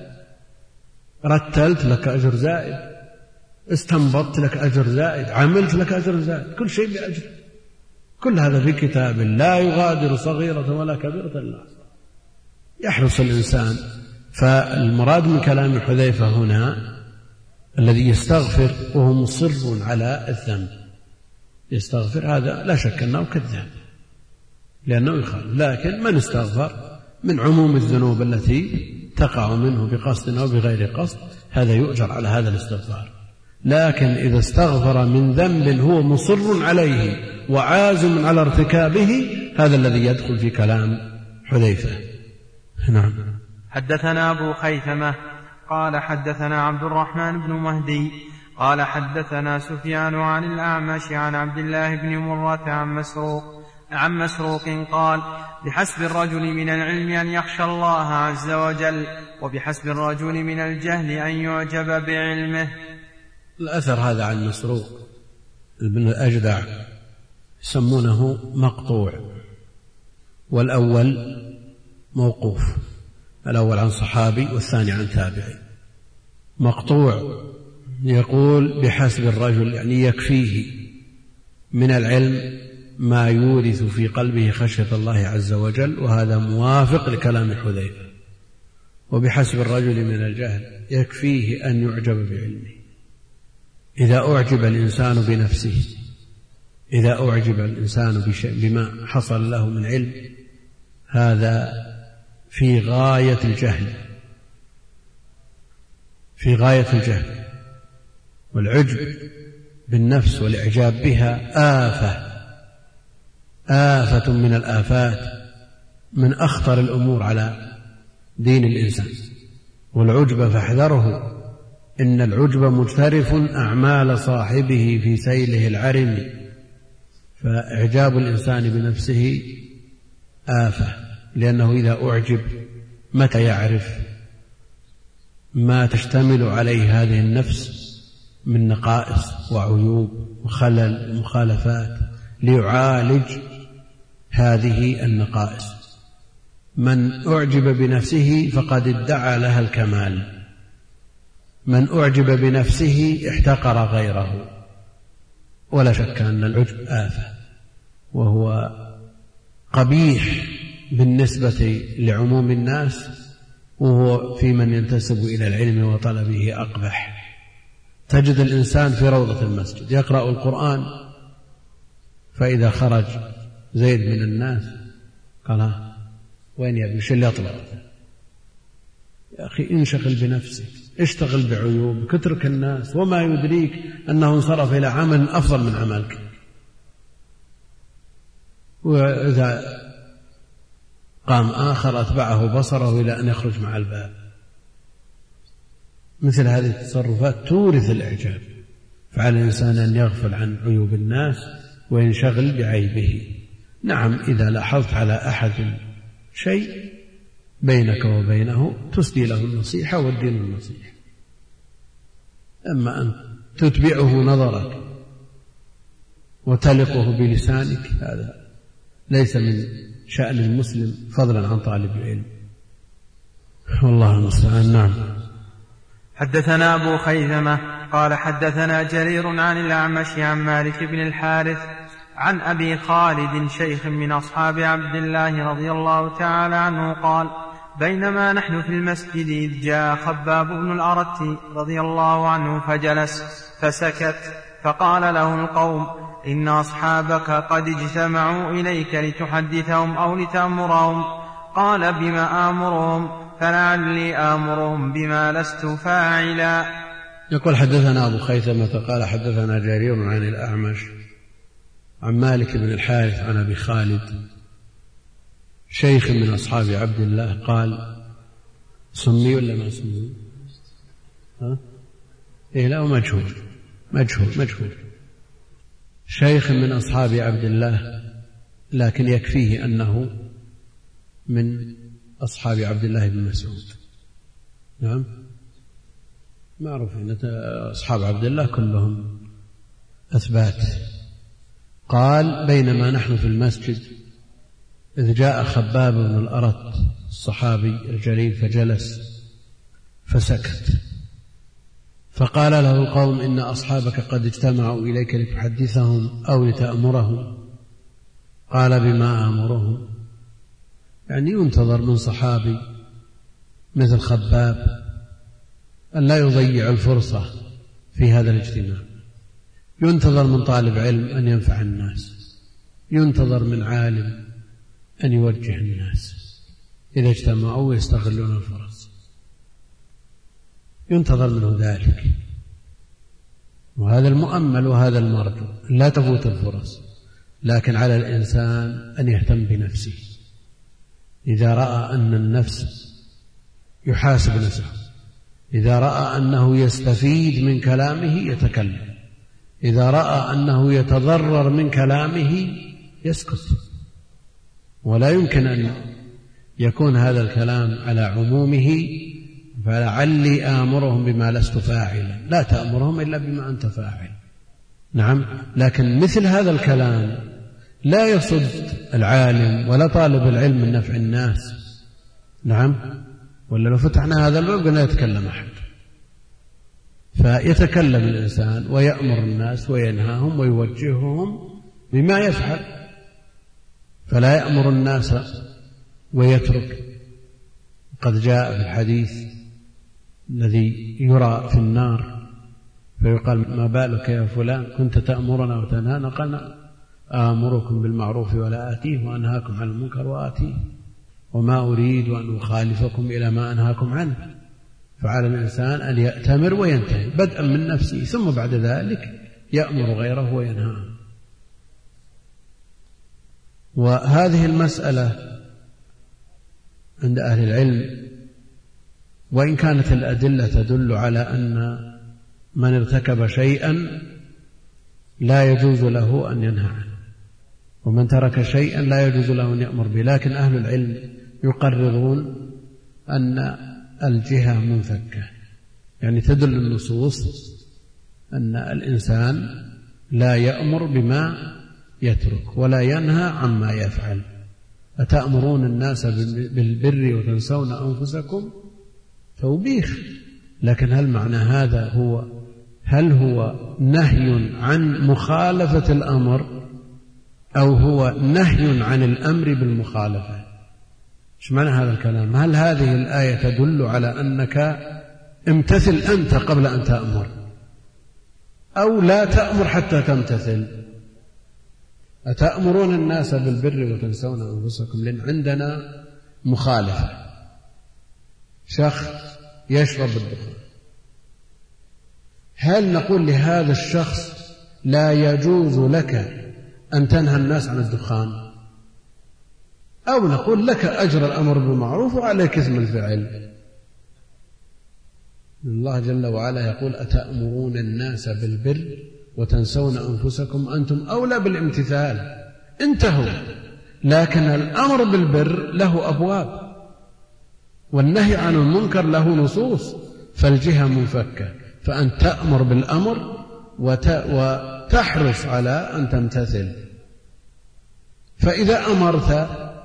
رتلت لك أجر زائد، استنبطت لك أجر زائد، عملت لك أجر زائد، كل شيء بأجر. كل هذا في كتاب لا يغادر صغيرة ولا كبيرة إلا يحرص الإنسان. فالمراد من كلام حذيفة هنا الذي يستغفر وهو مصر على الذنب، يستغفر هذا لا شك أنه كذاب لأنه يخالف. لكن من استغفر من عموم الذنوب التي تقع منه بقصد أو بغير قصد هذا يؤجر على هذا الاستغفار. لكن إذا استغفر من ذنب هو مصر عليه وعازم على ارتكابه هذا الذي يدخل في كلام حذيفة. نعم. حدثنا أبو خيثمة قال حدثنا عبد الرحمن بن مهدي قال حدثنا سفيان عن الأعمش عن عبد الله بن مرة عن مسروق قال بحسب الرجل من العلم أن يخشى الله عز وجل وبحسب الرجل من الجهل أن يعجب بعلمه. الأثر هذا عن مسروق ابن الأجدع يسمونه مقطوع، والأول موقوف، الأول عن صحابي والثاني عن تابعي. مقطوع يقول بحسب الرجل، يعني يكفيه من العلم ما يورث في قلبه خشية الله عز وجل، وهذا موافق لكلام حذيفة. وبحسب الرجل من الجهل يكفيه أن يعجب بعلمه. إذا أعجب الإنسان بنفسه، إذا أعجب الإنسان بما حصل له من علم، هذا في غاية الجهل، في غاية الجهل. والعجب بالنفس والإعجاب بها آفة من الآفات، من أخطر الأمور على دين الإنسان. والعجب فاحذره، إن العجب مجترف أعمال صاحبه في سيله العرم. فإعجاب الإنسان بنفسه آفة، لأنه إذا أعجب متى يعرف ما تشتمل عليه هذه النفس من نقائص وعيوب وخلل ومخالفات ليعالج هذه النقائص. من أعجب بنفسه فقد ادعى لها الكمال، من أعجب بنفسه احتقر غيره. ولا شك أن العجب آفة، وهو قبيح بالنسبة لعموم الناس، وهو في من ينتسب إلى العلم وطلبه أقبح. تجد الإنسان في روضة المسجد يقرأ القرآن، فإذا خرج زيد من الناس قال وين يا ابن شو اللي أطلع؟ يا أخي انشغل بنفسك، اشتغل بعيوبك، اترك الناس، وما يدريك أنه انصرف إلى عمل أفضل من عملك. وإذا قام آخر أتبعه بصره إلى أن يخرج مع الباب. مثل هذه التصرفات تورث الإعجاب، فعلى الإنسان أن يغفل عن عيوب الناس وينشغل بعيبه. نعم، إذا لاحظت على أحد شيء بينك وبينه تسدي له النصيحة والدين النصيحة. أما أن تتبعه نظرك وتلقه بلسانك، هذا ليس من شأن المسلم فضلا عن طالب العلم. والله المستعان. نعم. حدثنا أبو خيثمة قال حدثنا جرير عن الأعمش عن مالك بن الحارث عن أبي خالد شيخ من أصحاب عبد الله رضي الله تعالى عنه قال بينما نحن في المسجد إذ جاء خباب بن الأرت رضي الله عنه فجلس فسكت، فقال له القوم إن أصحابك قد اجتمعوا إليك لتحدثهم أو لتأمرهم. قال بما آمرهم؟ فلعلي آمرهم بما لست فاعلا. يقول حدثنا أبو خيثمة قال حدثنا جرير عن الأعمش عن مالك بن الحارث عن أبي خالد شيخ من أصحاب عبد الله قال سمي ولا ما سمي؟ إيه لا، مجهول شيخ من أصحاب عبد الله، لكن يكفيه أنه من أصحاب عبد الله بن مسعود. نعم، معروف أن أصحاب عبد الله كلهم أثبات. قال بينما نحن في المسجد إذ جاء خباب بن الأرت الصحابي الجليل فجلس فسكت، فقال له القوم إن أصحابك قد اجتمعوا إليك لتحدثهم أو لتأمرهم. قال بما آمرهم؟ يعني ينتظر من صحابي مثل خباب أن لا يضيع الفرصة في هذا الاجتماع، ينتظر من طالب علم أن ينفع الناس، ينتظر من عالم أن يوجه الناس إذا اجتمعوا ويستغلون الفرص، ينتظر منه ذلك. وهذا المؤمل وهذا المرجو، لا تفوت الفرص، لكن على الإنسان أن يهتم بنفسه. إذا رأى أن النفس يحاسب نفسه، إذا رأى أنه يستفيد من كلامه يتكلم، إذا رأى أنه يتضرر من كلامه يسكت. ولا يمكن أن يكون هذا الكلام على عمومه، فلعلي آمرهم بما لست فاعلا. لا تأمرهم إلا بما أنت فاعل. نعم، لكن مثل هذا الكلام لا يصد العالم ولا طالب العلم من نفع الناس. نعم، ولا لو فتحنا هذا الباب قلنا يتكلم أحد. فيتكلم الإنسان ويأمر الناس وينهاهم ويوجههم بما يفعل، فلا يأمر الناس ويترك. قد جاء في الحديث الذي يرى في النار فيقال ما بالك يا فلان كنت تأمرنا وتنهانا؟ قال آمركم بالمعروف ولا آتيه وأنهاكم عن المنكر وآتيه وما أريد أن أخالفكم إلى ما أنهاكم عنه. فعلى الإنسان أن يأتمر وينتهي بدءا من نفسه، ثم بعد ذلك يأمر غيره وينهاه. وهذه المسألة عند أهل العلم وإن كانت الأدلة تدل على أن من ارتكب شيئا لا يجوز له أن ينهى عنه، ومن ترك شيئا لا يجوز له أن يأمر به، لكن أهل العلم يقررون أن الجهة منفكة، يعني تدل النصوص أن الإنسان لا يأمر بما يترك ولا ينهى عما يفعل. أتأمرون الناس بالبر وتنسون أنفسكم؟ توبيخ. لكن هل معنى هذا هل هو نهي عن مخالفة الأمر أو هو نهي عن الأمر بالمخالفة؟ إيش معنى هذا الكلام؟ هل هذه الآية تدل على أنك امتثل أنت قبل أن تأمر، أو لا تأمر حتى تمتثل؟ أتأمرون الناس بالبر وتنسون أنفسكم؟ لأن عندنا مخالفة. شخص يشرب الدخان، هل نقول لهذا الشخص لا يجوز لك أن تنهى الناس عن الدخان، أو نقول لك أجر الأمر بالمعروف وعليك إثم الفعل؟ الله جل وعلا يقول أتأمرون الناس بالبر وتنسون أنفسكم أنتم أولى بالامتثال. انتهوا. لكن الأمر بالبر له أبواب والنهي عن المنكر له نصوص، فالجهة منفكة، فأن تأمر بالأمر وتحرص على أن تمتثل. فإذا أمرت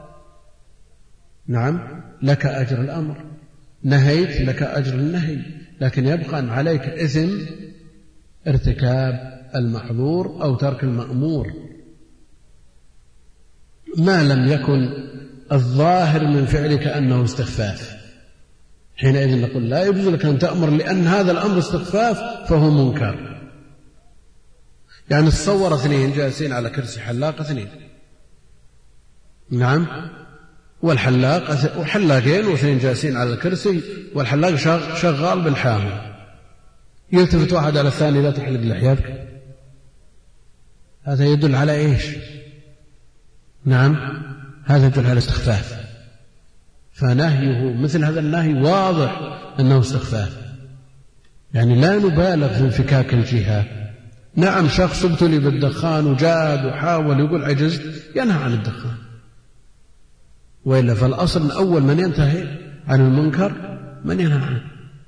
نعم لك أجر الأمر، نهيت لك أجر النهي، لكن يبقى عليك إثم ارتكاب المحظور أو ترك المأمور ما لم يكن الظاهر من فعلك أنه استخفاف. حينئذ نقول لا يجوز لك أن تأمر، لأن هذا الأمر استخفاف فهو منكر. يعني تصور اثنين جالسين على كرسي حلاق، اثنين نعم، والحلاق وحلاقين واثنين جالسين على الكرسي، والحلاق شغال بالحامل. يلتفت واحد على الثاني لا تحلق لحياتك، هذا يدل على إيش؟ نعم، هذا يدل على استخفاف. فنهيه مثل هذا النهي واضح أنه استخفاف، يعني لا نبالغ في انفكاك الجهة. نعم، شخص ابتلي بالدخان وجاد وحاول يقول عجزت، ينهى عن الدخان، وإلا فالأصل أول من ينتهي عن المنكر من ينهى عنه.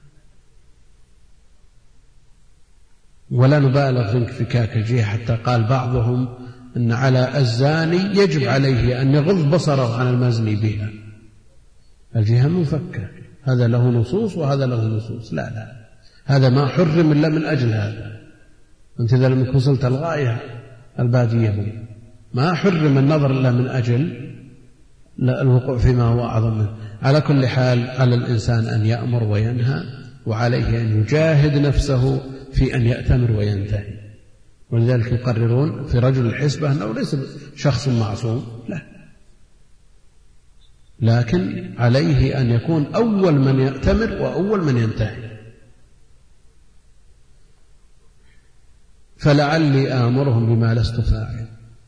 ولا نبالغ في انفكاك الجهة، حتى قال بعضهم أن على الزاني يجب عليه أن يغض بصره عن المزني بها. الجهة منفكة، هذا له نصوص وهذا له نصوص. لا، هذا ما حرم إلا من أجل هذا. أنت إذا لم وصلت الغاية البادية ما حرم النظر إلا من أجل الوقوع فيما هو أعظم منه. على كل حال على الإنسان أن يأمر وينهى، وعليه أن يجاهد نفسه في أن يأتمر وينتهي. ولذلك يقررون في رجل الحسبة أنه ليس شخص معصوم، لا، لكن عليه أن يكون أول من يأتمر وأول من ينتهي. فلعلي آمرهم بما لست فاعل.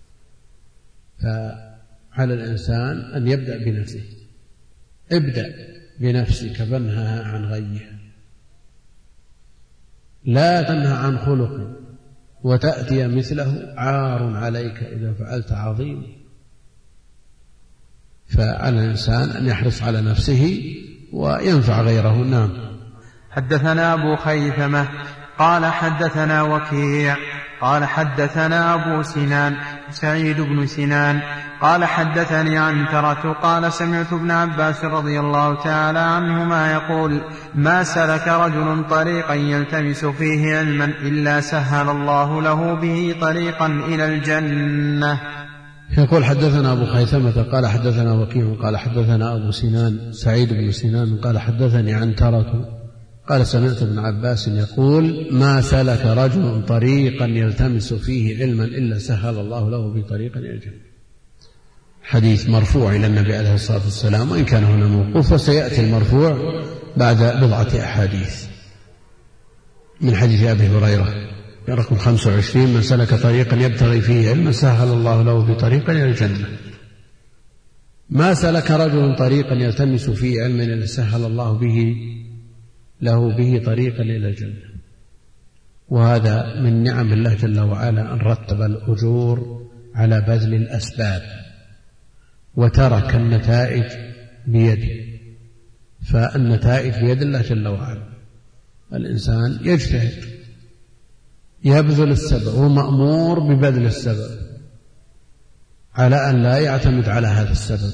فعلى الإنسان أن يبدأ بنفسه. ابدأ بنفسك فانهها عن غيها. لا تنهى عن خلق وتأتي مثله عار عليك إذا فعلت عظيم. فعلى الإنسان أن يحرص على نفسه وينفع غيره. نعم. حدثنا أبو خيثمة قال حدثنا وكيع قال حدثنا أبو سنان سعيد بن سنان قال حدثني عنترة قال سمعت ابن عباس رضي الله تعالى عنهما يقول ما سلك رجل طريقا يلتمس فيه علما إلا سهل الله له به طريقا إلى الجنة. يقول حدثنا أبو خيثمة قال حدثنا وكيع قال حدثنا أبو سنان سعيد بن سنان قال حدثني عنترة قال سمعت ابن عباس يقول ما سلك رجل طريقا يلتمس فيه علما إلا سهل الله له به طريقا إلى الجنة. حديث مرفوع إلى النبي عليه الصلاة والسلام، وإن كان هنا موقوف، وسيأتي المرفوع بعد بضعة أحاديث. من حديث أبي هريرة رقم 25 من سلك طريقا يبتغي فيه علما سهل الله له به طريقا إلى الجنة. ما سلك رجل طريقا يلتمس فيه علما إلا سهل الله له به طريقا إلى الجنة. وهذا من نعم الله جل وعلا أن رتب الأجور على بذل الأسباب وترك النتائج بيده، فالنتائج بيد الله جل وعلا. الإنسان يجتهد يبذل السبب ومأمور ببذل السبب على أن لا يعتمد على هذا السبب،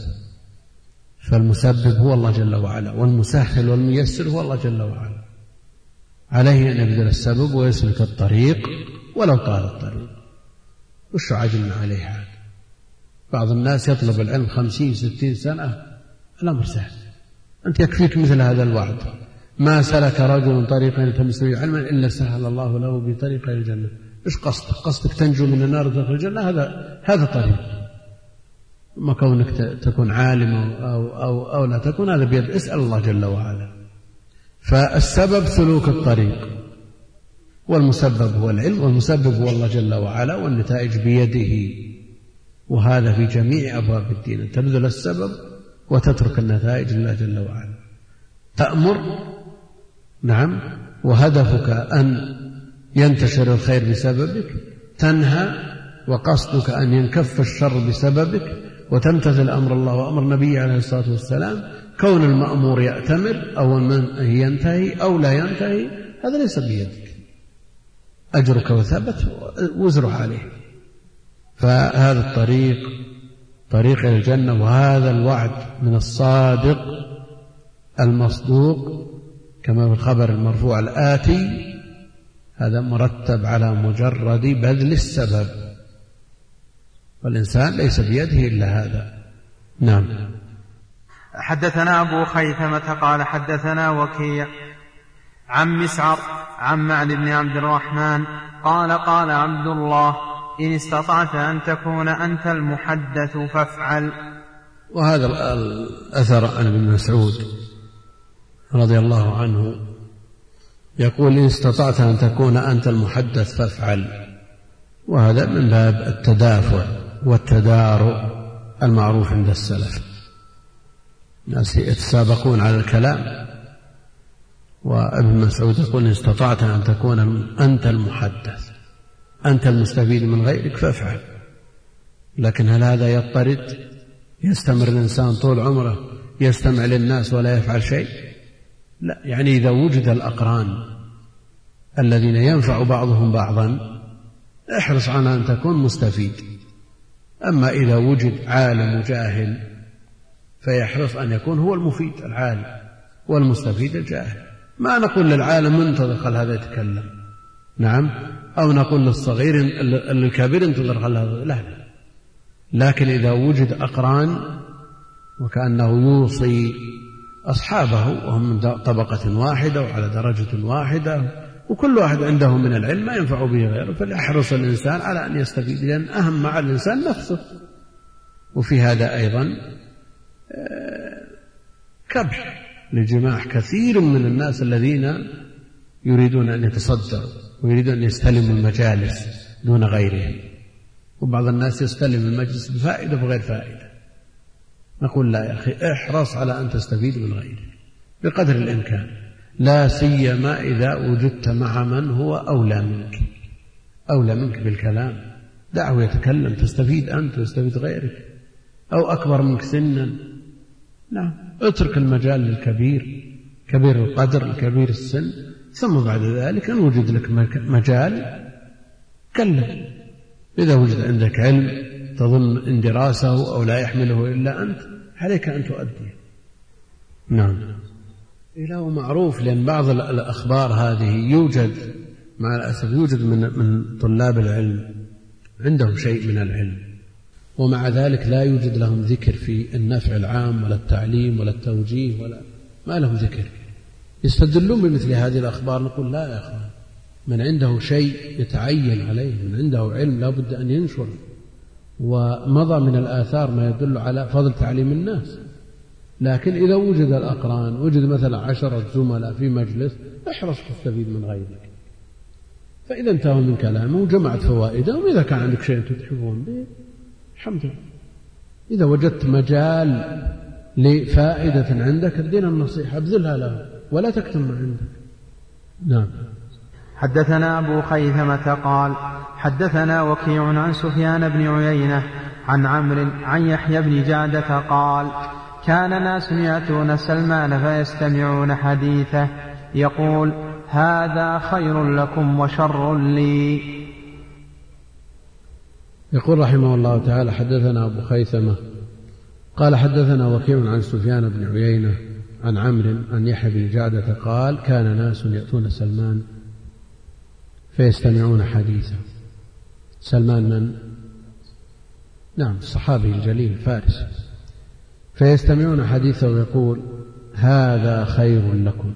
فالمسبب هو الله جل وعلا، والمسهل والميسر هو الله جل وعلا. عليه أن يبذل السبب ويسلك الطريق ولو طال الطريق. وش عجلنا عليه هذا؟ بعض الناس يطلب العلم 50-60 سنة، الأمر سهل، أنت يكفيك مثل هذا الوعد: ما سلك رجل طريقا يلتمس فيه علما إلا سهل الله له بطريق الجنة. إيش قصدك؟ قصدك تنجو من النار وتدخل الجنة؟ هذا طريق. ما كونك تكون عالم أو لا تكون، هذا بيد، اسأل الله جل وعلا. فالسبب سلوك الطريق، والمسبب هو العلم، والمسبب هو الله جل وعلا، والنتائج بيده. وهذا في جميع أبواب الدين، تبذل السبب وتترك النتائج لله جل وعلا. تأمر، نعم، وهدفك أن ينتشر الخير بسببك، تنهى وقصدك أن ينكف الشر بسببك، وتمتثل أمر الله وأمر نبيه عليه الصلاة والسلام. كون المأمور يأتمر أو المنهي ينتهي أو لا ينتهي هذا ليس بيدك، أجرك وثبت وزرع عليه. فهذا الطريق طريق إلى الجنة، وهذا الوعد من الصادق المصدوق كما في الخبر المرفوع الآتي، هذا مرتب على مجرد بذل السبب، والإنسان ليس بيده إلا هذا. نعم. حدثنا أبو خيثمة قال حدثنا وكيع عن مسعر عن معن بن عبد الرحمن قال قال عبد الله إن استطعت أن تكون أنت المحدث فافعل. وهذا الأثر عن ابن مسعود رضي الله عنه يقول إن استطعت أن تكون أنت المحدث فافعل، وهذا من باب التدافع والتدارع المعروف عند السلف. الناس يتسابقون على الكلام، وابن مسعود يقول إن استطعت أن تكون أنت المحدث، أنت المستفيد من غيرك فافعل. لكن هل هذا يضطرد؟ يستمر الإنسان طول عمره يستمع للناس ولا يفعل شيء؟ لا، يعني إذا وجد الأقران الذين ينفع بعضهم بعضا احرص على أن تكون مستفيد. أما إذا وجد عالم جاهل فيحرص أن يكون هو المفيد العالم والمستفيد الجاهل. ما نقول للعالم انتظر خل هذا يتكلم، نعم، أو نقول للصغير الكبير انتظر خل هذا، لا. لكن إذا وجد أقران وكأنه يوصي أصحابه وهم من طبقة واحدة وعلى درجة واحدة وكل واحد عنده من العلم ما ينفع به غيره، فليحرص الإنسان على أن يستفيد، لأن أهم مع الإنسان نفسه. وفي هذا أيضا كبح لجماح كثير من الناس الذين يريدون أن يتصدروا ويريدون أن يستلموا المجالس دون غيرهم، وبعض الناس يستلم المجلس بفائدة وغير فائدة. نقول لا يا أخي، احرص على أن تستفيد من غيرك بقدر الإمكان، لا سيما إذا وجدت مع من هو أولى منك بالكلام. دعه يتكلم، تستفيد أنت ويستفيد غيرك، أو أكبر منك سنا. نعم، اترك المجال للكبير، كبير القدر الكبير السن، ثم بعد ذلك أن وجد لك مجال كلم. إذا وجد عندك علم تظن إن دراسه أو لا يحمله إلا أنت، عليك أن تؤديه. نعم. إله معروف، لأن بعض الأخبار هذه يوجد مع الأسف يوجد من طلاب العلم عندهم شيء من العلم، ومع ذلك لا يوجد لهم ذكر في النفع العام ولا التعليم ولا التوجيه، ولا ما لهم ذكر. يستدلون بمثل هذه الأخبار. نقول لا يا أخوان، من عنده شيء يتعين عليه، من عنده علم لا بد أن ينشر. ومضى من الآثار ما يدل على فضل تعليم الناس. لكن إذا وجد الأقران، وجد مثلا 10 زملاء في مجلس، احرص تستفيد من غيرك. فإذا انتهوا من كلامه وجمعت فوائدهم، إذا كان عندك شيء تتحفون به الحمد لله. إذا وجدت مجال لفائدة عندك ادينا النصيحة، ابذلها له ولا تكتم ما عندك. نعم. حدثنا أبو خيثمة قال حدثنا وكيع عن سفيان بن عيينة عن عمرو عن يحيى بن جعدة قال كان ناس يأتون سلمان فيستمعون حديثه يقول هذا خير لكم وشر لي. يقول رحمه الله تعالى حدثنا أبو خيثمة قال حدثنا وكيع عن سفيان بن عيينة عن عمرو عن يحيى بن جعدة قال كان ناس يأتون سلمان فيستمعون حديثه. سلمان من؟ نعم الصحابي الجليل الفارسي. فيستمعون حديثه ويقول هذا خير لكم،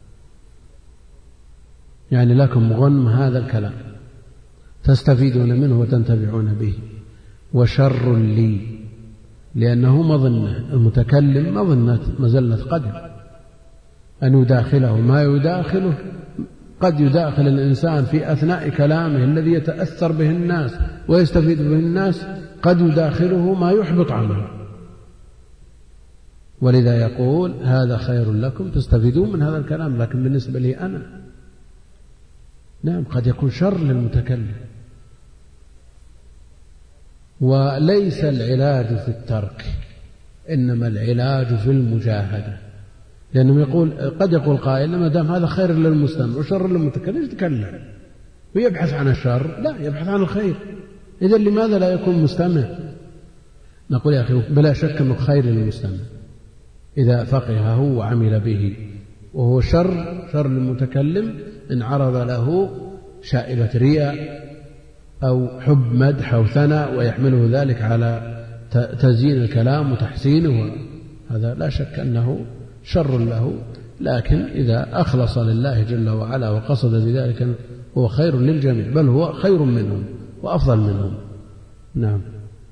يعني لكم غنم هذا الكلام تستفيدون منه وتنتفعون به، وشر لي لأنه مظنة المتكلم مظنة مزلة قدم أن يداخله ما يداخله. قد يداخل الإنسان في أثناء كلامه الذي يتأثر به الناس ويستفيد به الناس، قد يداخله ما يحبط عمله. ولذا يقول هذا خير لكم تستفيدون من هذا الكلام، لكن بالنسبة لي أنا نعم قد يكون شر للمتكلم. وليس العلاج في الترك، إنما العلاج في المجاهدة. لأنه قد يقول قائل ما دام هذا خير للمستمع وشر للمتكلم يتكلم ويبحث عن الشر، لا يبحث عن الخير. إذا لماذا لا يكون مستمع؟ نقول يا أخي بلا شك أنه خير للمستمع إذا فقهه وعمل به، وهو شر للمتكلم إن عرض له شائبة رياء أو حب مدح أو ثناء ويحمله ذلك على تزيين الكلام وتحسينه، هذا لا شك أنه شر له. لكن إذا أخلص لله جل وعلا وقصد بذلك هو خير للجميع، بل هو خير منهم وأفضل منهم. نعم.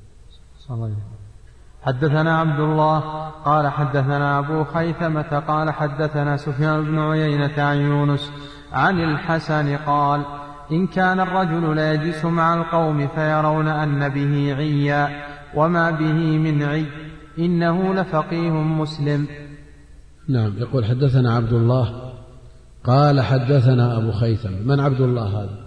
حدثنا عبد الله قال حدثنا أبو خيثمة قال حدثنا سفيان بن عيينة عن يونس عن الحسن قال إن كان الرجل لا يجلس مع القوم فيرون أن به عيا وما به من عي إنه لفقيه مسلم. نعم. يقول حدثنا عبد الله قال حدثنا أبو خيثمة. من عبد الله هذا؟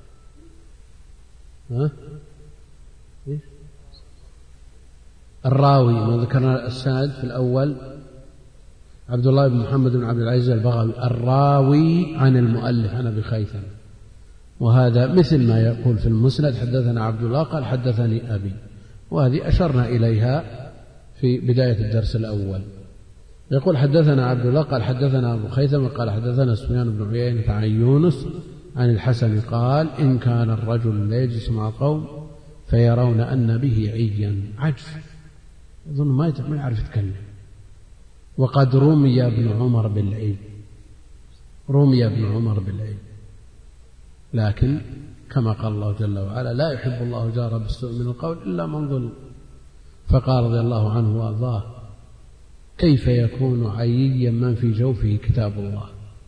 الراوي ما ذكرنا السند في الأول عبد الله بن محمد بن عبد العزيز البغوي الراوي عن المؤلف عن أبي خيثمة، وهذا مثل ما يقول في المسند حدثنا عبد الله قال حدثني أبي، وهذه أشرنا إليها في بداية الدرس الأول. يقول حدثنا عبد الله قال حدثنا أبو خيثمة قال حدثنا سفيان بن عيينة عن يونس عن الحسن قال إن كان الرجل لا يجلس مع قوم فيرون أن به عيا، عجز، أظن ما يعرف يتكلم. وقد رمي ابن عمر بالعيب، رمي ابن عمر بالعيب، لكن كما قال الله جل وعلا لا يحب الله جار بالسوء من القول إلا من ظلم. فقال رضي الله عنه وأرضاه كيف يكون عييا من في جوفه كتاب الله؟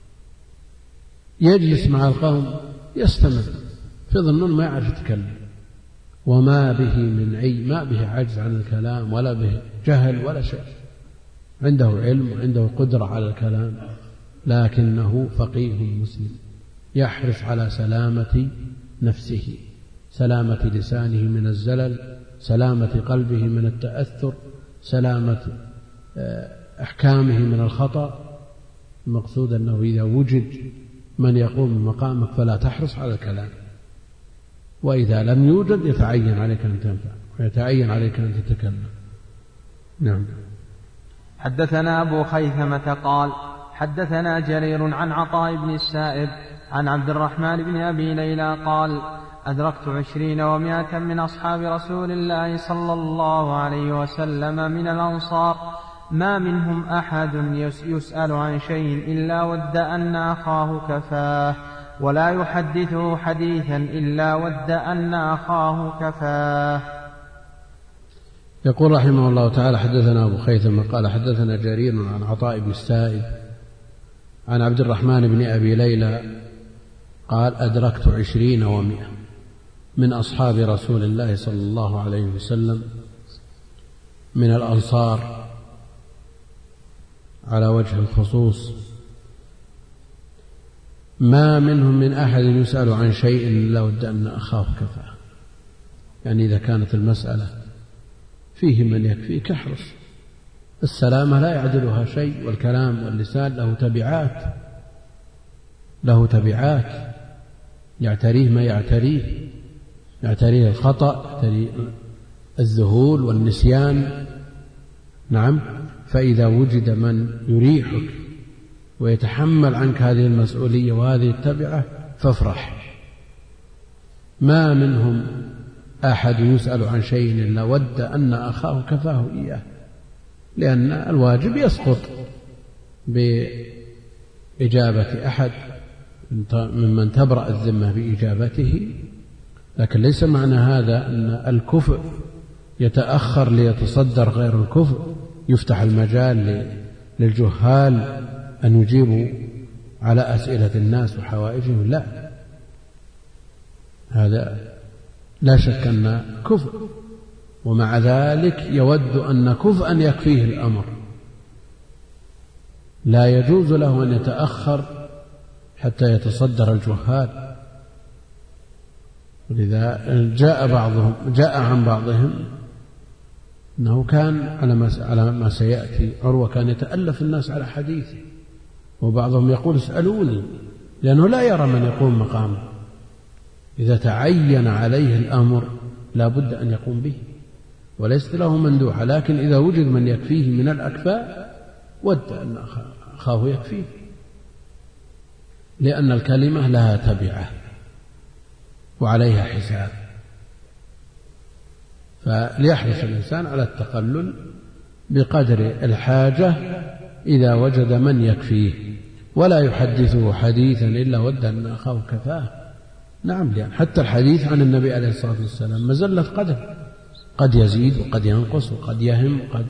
يجلس مع القوم يستمع فيظنون ما يعرف يتكلم، وما به من عي، ما به عجز عن الكلام ولا به جهل ولا شيء، عنده علم وعنده قدرة على الكلام، لكنه فقيه مسلم يحرص على سلامة نفسه، سلامة لسانه من الزلل، سلامة قلبه من التأثر، سلامة أحكامه من الخطأ. المقصود أنه إذا وجد من يقوم مقامك فلا تحرص على الكلام، وإذا لم يوجد يتعين عليك أن تنفع ويتعين عليك أن تتكلم. نعم. حدثنا أبو خيثمة قال حدثنا جرير عن عطاء بن السائب عن عبد الرحمن بن أبي ليلى قال أدركت 20 و100 من أصحاب رسول الله صلى الله عليه وسلم من الأنصار ما منهم أحد يسأل عن شيء إلا ود أن أخاه كفاه، ولا يحدثه حديثا إلا ود أن أخاه كفاه. يقول رحمه الله تعالى حدثنا أبو خيثمة قال حدثنا جرير عن عطاء بن السائب عن عبد الرحمن بن أبي ليلى قال أدركت 20 و100 من أصحاب رسول الله صلى الله عليه وسلم من الأنصار على وجه الخصوص ما منهم من أحد يسأل عن شيء إلا ود أن أخاه كفاه. يعني إذا كانت المسألة فيه من يكفيك احرص، السلامة لا يعدلها شيء، والكلام واللسان له تبعات يعتريه ما يعتريه الخطأ، يعتريه الذهول والنسيان. نعم. فإذا وجد من يريحك ويتحمل عنك هذه المسؤولية وهذه التبعة فافرح. ما منهم أحد يسأل عن شيء إلا ود أن أخاه كفاه إياه، لأن الواجب يسقط بإجابة أحد ممن تبرأ الذمة بإجابته، لكن ليس معنى هذا أن الكفء يتأخر ليتصدر غير الكفء، يفتح المجال للجهال أن يجيبوا على أسئلة الناس وحوائجهم. لا، هذا لا شك أن كفء، ومع ذلك يود أن كفءا يكفيه الأمر، لا يجوز له أن يتأخر حتى يتصدر الجهال. ولذا جاء عن بعضهم أنه كان على ما سيأتي عروة كان يتألف الناس على حديثه، وبعضهم يقول اسألوني، لأنه لا يرى من يقوم مقامه. إذا تعين عليه الأمر لا بد أن يقوم به وليست له مندوحة، لكن إذا وجد من يكفيه من الأكفاء ود أن أخاه يكفيه، لأن الكلمة لها تبعة وعليها حساب. فليحرص الإنسان على التقلل بقدر الحاجة إذا وجد من يكفيه، ولا يحدثه حديثا إلا ود أن أخاه كفاه. نعم، لأن حتى الحديث عن النبي عليه الصلاة والسلام مزلة قدم، قد يزيد وقد ينقص وقد يهم وقد.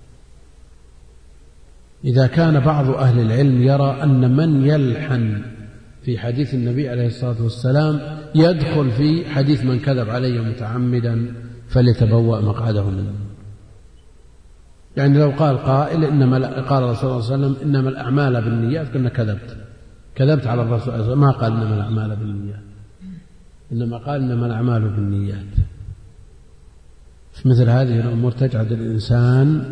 إذا كان بعض أهل العلم يرى أن من يلحن في حديث النبي عليه الصلاة والسلام يدخل في حديث من كذب علي متعمدا فليتبوأ مقعده منه. يعني لو قال قائل قال الرسول صلى الله عليه وسلم إنما الأعمال بالنيات، قلنا كذبت على الرسول صلى الله عليه وسلم، ما قال إنما الأعمال بالنيات، إنما قال إنما الأعمال بالنيات. في مثل هذه الأمور تجعل الإنسان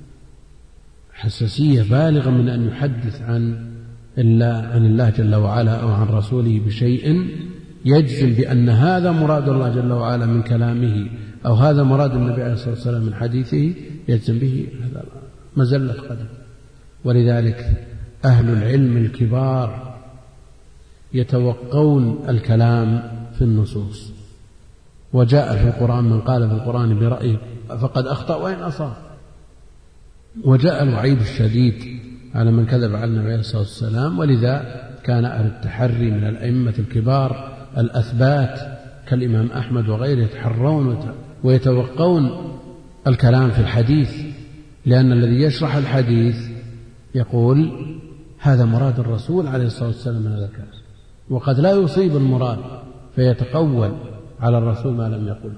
حساسية بالغة من أن يحدث عن الله جل وعلا أو عن رسوله بشيء يجزم بأن هذا مراد الله جل وعلا من كلامه أو هذا مراد النبي عليه الصلاة والسلام من حديثه، يجزم به هذا مزلة قدم. ولذلك أهل العلم الكبار يتوقون الكلام في النصوص، وجاء في القرآن من قال في القرآن برأيه فقد أخطأ وإن أصاب، وجاء الوعيد الشديد على من كذب على النبي عليه الصلاة والسلام. ولذا كان أهل التحري من الأئمة الكبار الأثبات كالإمام أحمد وغيره يتحرون ويتوقون الكلام في الحديث، لأن الذي يشرح الحديث يقول هذا مراد الرسول عليه الصلاة والسلام من هذا الكلام، وقد لا يصيب المراد فيتقول على الرسول ما لم يقل.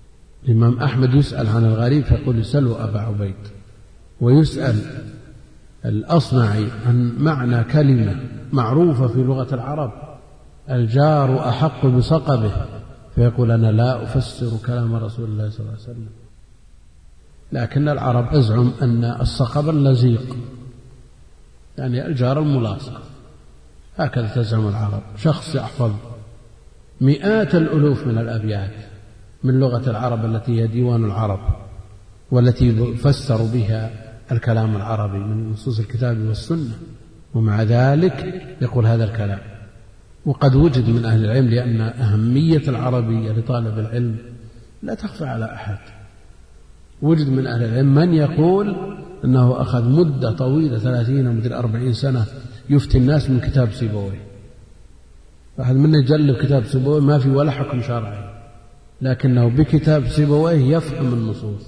الإمام أحمد يسأل عن الغريب فيقول اسألوا أبا عبيد، ويسأل الأصمعي عن معنى كلمة معروفة في لغة العرب: الجار أحق بصقبه، فيقول: أنا لا أفسر كلام رسول الله صلى الله عليه وسلم. لكن العرب أزعم أن الصقب اللزيق، يعني الجار الملاصق، هكذا تزعم العرب. شخص يحفظ مئات الألوف من الأبيات من لغة العرب التي هي ديوان العرب، والتي فسروا بها الكلام العربي من نصوص الكتاب والسنة، ومع ذلك يقول هذا الكلام. وقد وجد من أهل العلم، لأن أهمية العربية لطالب العلم لا تخفى على أحد، وجد من أهل العلم من يقول أنه أخذ مدة طويلة 30 ومدة 40 سنة يفتي الناس من كتاب سيبويه. واحد منا يجلب كتاب سيبويه ما في ولا حكم شرعي، لكنه بكتاب سيبويه يفهم النصوص.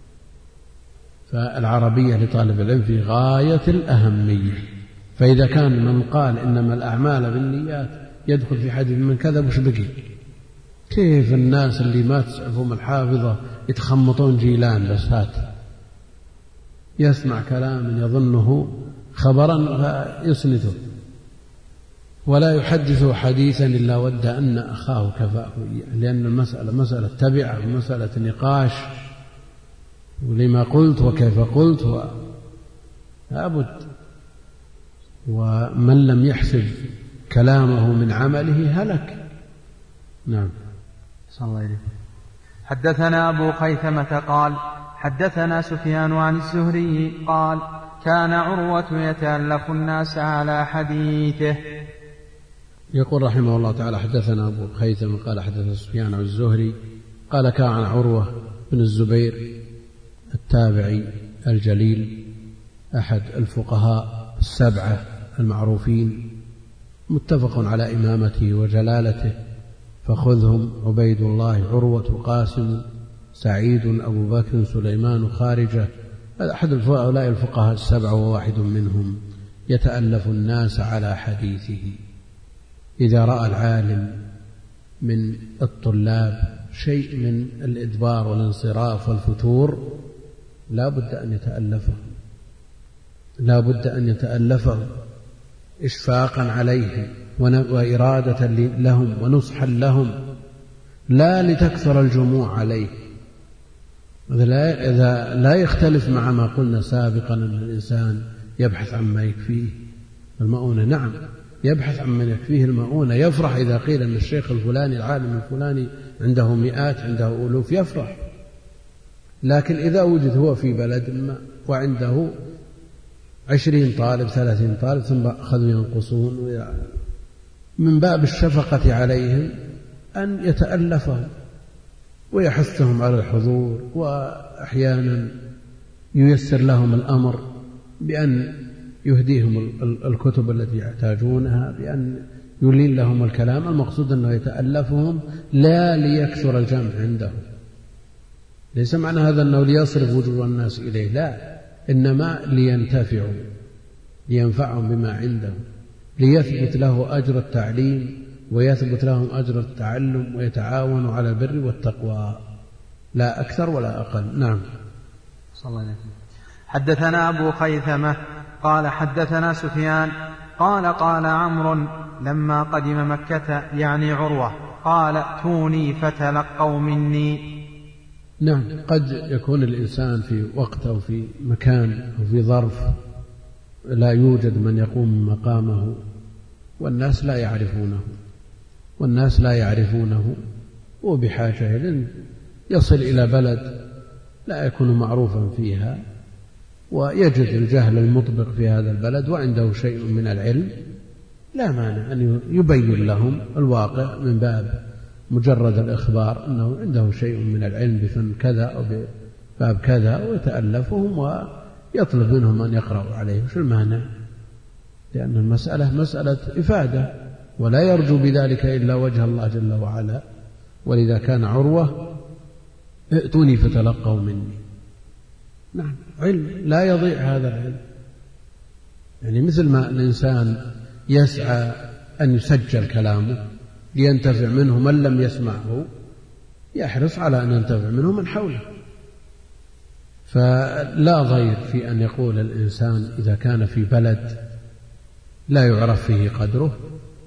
فالعربية لطالب العلم في غاية الأهمية. فإذا كان من قال إنما الأعمال بالنيات يدخل في حديث من كذب وش بقي؟ كيف الناس اللي ما تسعفهم الحافظة يتخمطون جيلان بس هات يسمع كلام يظنه خبرا فيسنده، ولا يحدث حديثا إلا ود أن أخاه كفاه، لأن المسألة مسألة تبعة ومسألة نقاش، ولما قلت وكيف قلت لابد. ومن لم يحسب كلامه من عمله هلك. نعم. صلى الله عليه وسلم. حدثنا أبو خيثمة قال حدثنا سفيان عن الزهري قال كان عروة يتألف الناس على حديثه. يقول رحمه الله تعالى: حدثنا أبو خيثمة قال حدثنا سفيان عن الزهري قال كان عروة بن الزبير التابعي الجليل أحد الفقهاء السبعة المعروفين، متفق على إمامته وجلالته، فخذهم: عبيد الله، عروة، قاسم، سعيد، أبو بكر، سليمان، خارجة. أحد هؤلاء الفقهاء السبعة وواحد منهم يتألف الناس على حديثه. إذا رأى العالم من الطلاب شيء من الإدبار والانصراف والفتور لا بد أن يتألفه إشفاقا عليهم وإرادة لهم ونصحا لهم، لا لتكثر الجموع عليه. إذا لا يختلف مع ما قلنا سابقا أن الإنسان يبحث عما يكفيه المؤونة. نعم، يبحث عن من يكفيه المؤونة، يفرح إذا قيل أن الشيخ الفلاني العالم الفلاني عنده مئات عنده ألوف يفرح. لكن إذا وجد هو في بلد ما وعنده 20 طالب 30 طالب ثم أخذوا ينقصون، من باب الشفقة عليهم أن يتألفهم ويحثهم على الحضور، وأحيانا ييسر لهم الأمر بأن يهديهم الكتب التي يحتاجونها، بأن يلين لهم الكلام. المقصود أنه يتألفهم لا ليكثر الجمع عندهم، ليس معنى هذا أنه ليصرف وجوه الناس إليه، لا، إنما لينتفعوا، لينفعهم بما عندهم، ليثبت له أجر التعليم ويثبت لهم أجر التعلم، ويتعاونوا على البر والتقوى، لا أكثر ولا أقل. نعم. صلى الله عليه وسلم. حدثنا أبو خيثمة قال حدثنا سفيان قال قال عمرو لما قدم مكة يعني عروة قال ائتوني فتلقوا مني. نعم، قد يكون الإنسان في وقت أو في مكان أو في ظرف لا يوجد من يقوم مقامه، والناس لا يعرفونه وبحاجة إلى يصل إلى بلد لا يكون معروفا فيها، ويجد الجهل المطبق في هذا البلد وعنده شيء من العلم، لا مانع أن يبين لهم الواقع من باب مجرد الإخبار أنه عنده شيء من العلم بفن كذا أو بباب كذا، ويتألفهم ويطلب منهم أن يقرأوا عليه. شو المانع؟ لأن المسألة مسألة إفادة، ولا يرجو بذلك إلا وجه الله جل وعلا. ولذا كان عروة ائتوني فتلقوا مني. نعم، علم لا يضيع هذا العلم، يعني مثل ما الإنسان يسعى أن يسجل كلامه لينتفع منه من لم يسمعه، يحرص على أن ينتفع منه من حوله. فلا ضير في أن يقول الإنسان إذا كان في بلد لا يعرف فيه قدره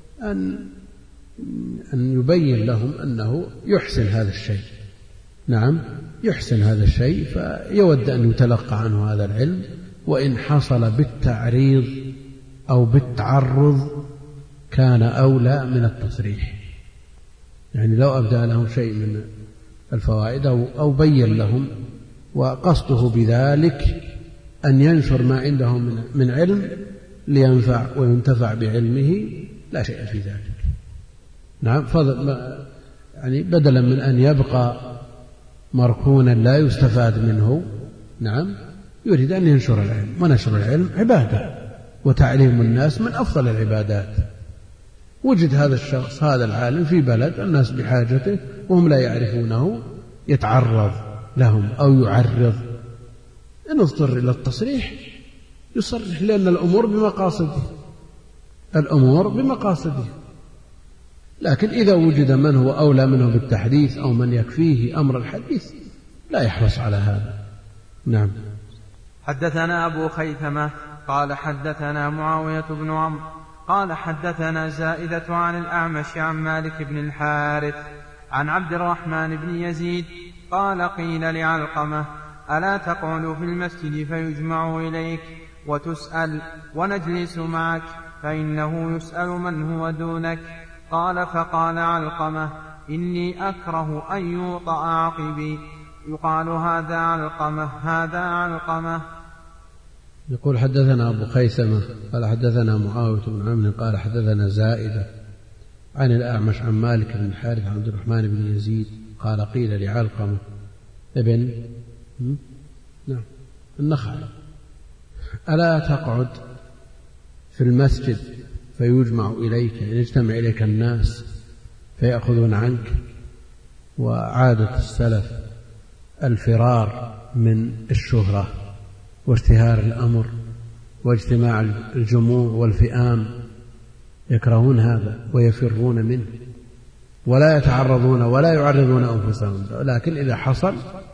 أن يبين لهم أنه يحسن هذا الشيء. نعم، يحسن هذا الشيء، فيود أن يتلقى عنه هذا العلم، وإن حصل بالتعريض أو بالتعرض كان أولى من التصريح. يعني لو أبدأ لهم شيء من الفوائد أو بين لهم، وقصده بذلك أن ينشر ما عنده من علم لينفع وينتفع بعلمه، لا شيء في ذلك. نعم، يعني بدلا من أن يبقى مركونا لا يستفاد منه، نعم، يريد أن ينشر العلم، ونشر العلم عبادة، وتعليم الناس من أفضل العبادات. وجد هذا الشخص هذا العالم في بلد الناس بحاجته وهم لا يعرفونه، يتعرض لهم أو يعرض، إن اضطر إلى التصريح يصرح، لأن الأمور بمقاصده. لكن إذا وجد من هو أولى منه بالتحديث أو من يكفيه أمر الحديث لا يحرص على هذا. نعم. حدثنا أبو خيثمة قال حدثنا معاوية بن عمرو قال حدثنا زائدة عن الأعمش عن مالك بن الحارث عن عبد الرحمن بن يزيد قال قيل لعلقمة ألا تقعد في المسجد فيجمع إليك وتسأل ونجلس معك فإنه يسأل من هو دونك؟ قال فقال علقمة إني أكره أن يوطأ عقبي، يقال هذا علقمة. يقول حدثنا أبو خيثمة قال حدثنا معاوية بن عمرو قال حدثنا زائدة عن الأعمش عن مالك بن الحارث عن عبد الرحمن بن يزيد قال قيل لعلقمة ابن النخعي ألا تقعد في المسجد فيجمع إليك، يعني يجتمع إليك الناس فيأخذون عنك؟ وعادة السلف الفرار من الشهرة وارتهار الأمر واجتماع الجموع والفئام، يكرهون هذا ويفرون منه ولا يتعرضون ولا يعرضون أنفسهم. لكن إذا حصل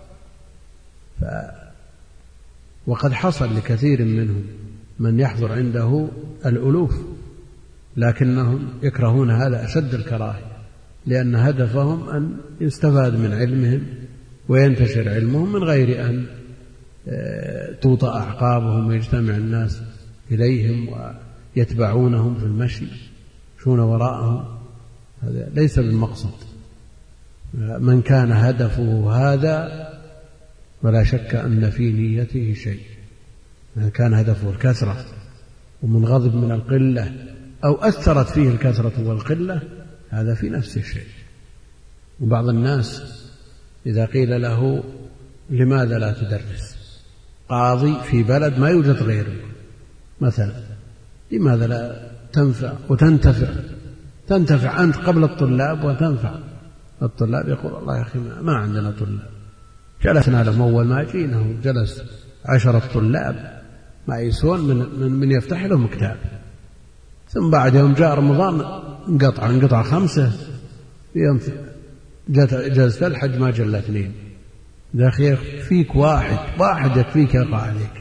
وقد حصل لكثير منهم من يحضر عنده الألوف، لكنهم يكرهون هذا أشد الكراهية، لأن هدفهم أن يستفاد من علمهم وينتشر علمهم من غير أن توطأ أعقابهم ويجتمع الناس إليهم ويتبعونهم في المشي يمشون وراءهم. هذا ليس بالمقصد. من كان هدفه هذا ولا شك أن في نيته شيء. من كان هدفه الكثرة ومنغضب من القلة أو أثرت فيه الكثرة والقلة، هذا في نفسه شيء. وبعض الناس إذا قيل له لماذا لا تدرس قاضي في بلد ما يوجد غيره مثلا، لماذا لا تنفع وتنتفع أنت قبل الطلاب وتنفع الطلاب؟ يقول الله يا أخي ما عندنا طلاب، جلسنا لهم أول ما جينا جلس 10 طلاب ما يسون من يفتح لهم كتاب، ثم بعد يوم جاء رمضان انقطع 5 يوم جلست الحج ما جل 2. يا أخي يكفيك واحد يكفيك يقع عليك،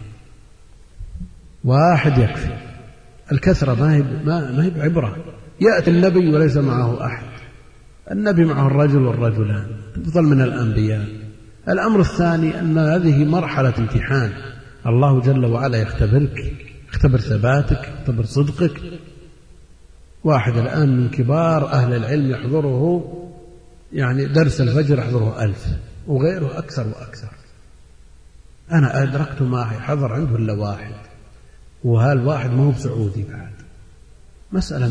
واحد يكفي. الكثرة ما هي بعبرة. يأتي النبي وليس معه أحد، النبي معه الرجل والرجلان أفضل من الأنبياء. الأمر الثاني أن هذه مرحلة امتحان، الله جل وعلا يختبرك، يختبر ثباتك، يختبر صدقك. واحد الآن من كبار أهل العلم يحضره يعني درس الفجر يحضره 1000 وغيره أكثر وأكثر. أنا أدركت ما حضر عنده إلا واحد، وهالواحد ما هو بسعودي بعد. مسألة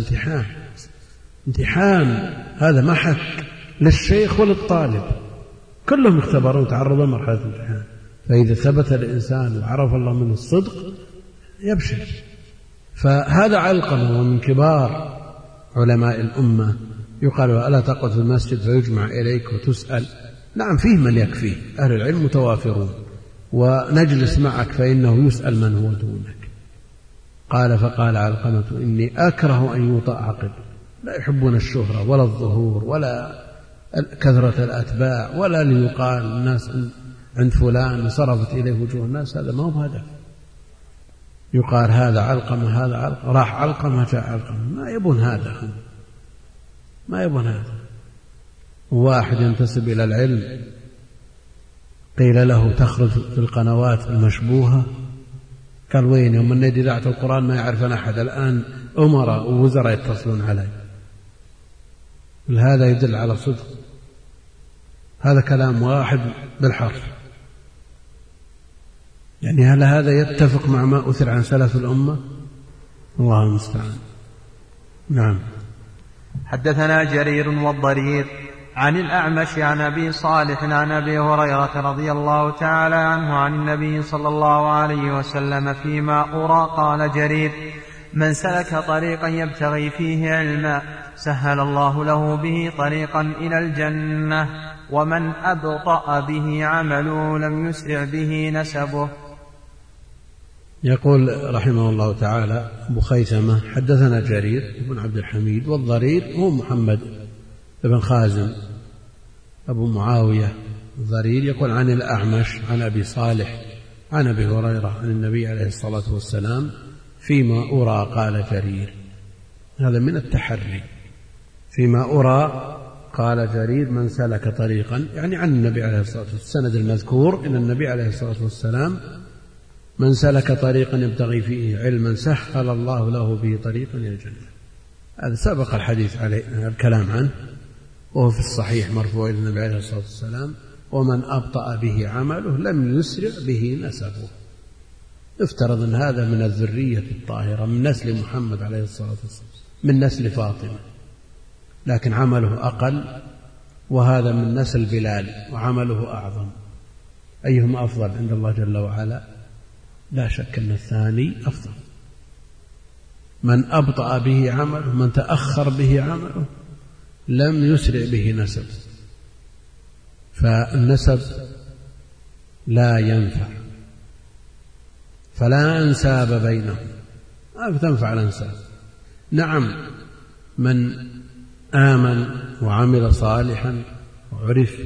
امتحان. هذا ما حق للشيخ وللطالب، كلهم يختبرون وتعرضوا لمرحلة الامتحان. فإذا ثبت الإنسان وعرف الله منه الصدق يبشر. فهذا علقمة ومن كبار علماء الأمة، يقال ألا تقعد في المسجد فيجمع إليك وتسأل. نعم فيه من يكفيه، أهل العلم متوافرون، ونجلس معك فإنه يسأل من هو دونك. قال فقال علقمة إني أكره أن يوطأ عقب. لا يحبون الشهرة ولا الظهور ولا كثرة الأتباع ولا ليقال الناس عند فلان وصرفت إليه وجوه الناس، هذا ما هو بهدف. يقال هذا علقمة هذا علقمة، راح علقمة جاء علقمة، ما يبون هذا، ما يبون هذا. واحد ينتسب إلى العلم قيل له تخرج في القنوات المشبوهة، قال وين يوم من إذاعة القرآن ما يعرفنا أحد، الآن أمراء ووزراء يتصلون علي. هذا يدل على صدق، هذا كلام واحد بالحرف. يعني هل هذا يتفق مع ما أثر عن سلف الأمة؟ الله المستعان. نعم. حدثنا جرير والضرير عن الأعمش عن أبي صالح عن أبي هريرة رضي الله تعالى عنه عن النبي صلى الله عليه وسلم فيما أرى. قال جرير: من سلك طريقا يبتغي فيه علما سهل الله له به طريقا إلى الجنة، ومن أبطأ به عمله لم يسرع به نسبه. يقول رحمه الله تعالى أبو خيثمة: حدثنا جرير بن عبد الحميد، والضرير هو محمد بن خازم أبو معاوية الضرير. يقول عن الأعمش عن أبي صالح عن أبي هريرة عن النبي عليه الصلاة والسلام فيما أرى. قال جرير، هذا من التحري. فيما أرى قال جرير: من سلك طريقا، يعني عن النبي عليه الصلاة والسلام. السند المذكور إلى النبي عليه الصلاة والسلام: من سلك طريقا يبتغي فيه علما سهل الله له به طريقا إلى الجنة. هذا سبق الحديث عليه الكلام عنه، وهو في الصحيح مرفوع إلى النبي عليه الصلاة والسلام: ومن أبطأ به عمله لم يسرع به نسبه. افترض أن هذا من الذرية الطاهرة من نسل محمد عليه الصلاة والسلام، من نسل فاطمة، لكن عمله أقل، وهذا من نسل بلال وعمله أعظم. أيهما أفضل عند الله جل وعلا؟ لا شك أن الثاني أفضل. من أبطأ به عمله، من تأخر به عمله، لم يسرع به نسب. فالنسب لا ينفع، فلا أنساب بينهم، ما تنفع الأنساب. نعم، من آمن وعمل صالحا وعرف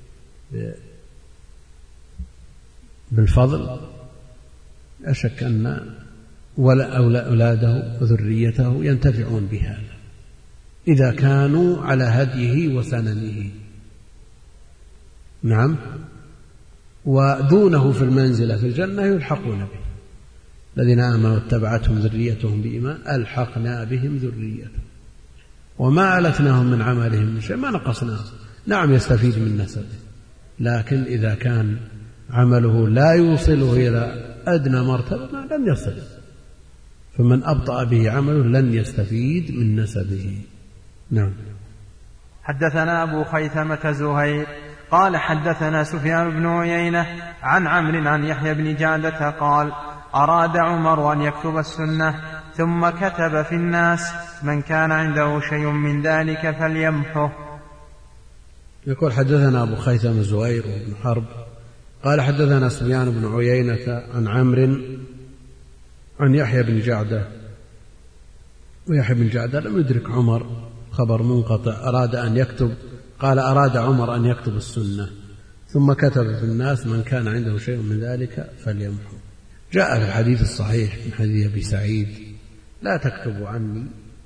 بالفضل، لا شك أن أولاده وذريته ينتفعون بهذا إذا كانوا على هديه وسننه. نعم. ودونه في المنزلة في الجنة يلحقون به. الذين آمنوا واتبعتهم ذريتهم بإيمان ألحقنا بهم ذريتهم وما ألتناهم من عملهم من شيء، ما نقصناهم. نعم، يستفيد من نسبه، لكن إذا كان عمله لا يوصله إلى أدنى مرتبة لن يصل. فمن أبطأ به عمله لن يستفيد من نسبه. نعم. حدثنا أبو خيثمة زهير قال حدثنا سفيان بن عيينة عن عمرو عن يحيى بن جعدة قال: أراد عمر أن يكتب السنة ثم كتب في الناس: من كان عنده شيء من ذلك فليمحه. يقول حدثنا أبو خيثمة زهير بن حرب قال حدثنا سفيان بن عيينة عن عمرو عن يحيى بن جعدة، ويحيى بن جعدة لم يدرك عمر، خبر منقطع. أراد أن يكتب، قال أراد عمر أن يكتب السنة ثم كتب في الناس: من كان عنده شيء من ذلك فليمحو. جاء في الحديث الصحيح من حديث أبي سعيد: لا تكتبوا عني،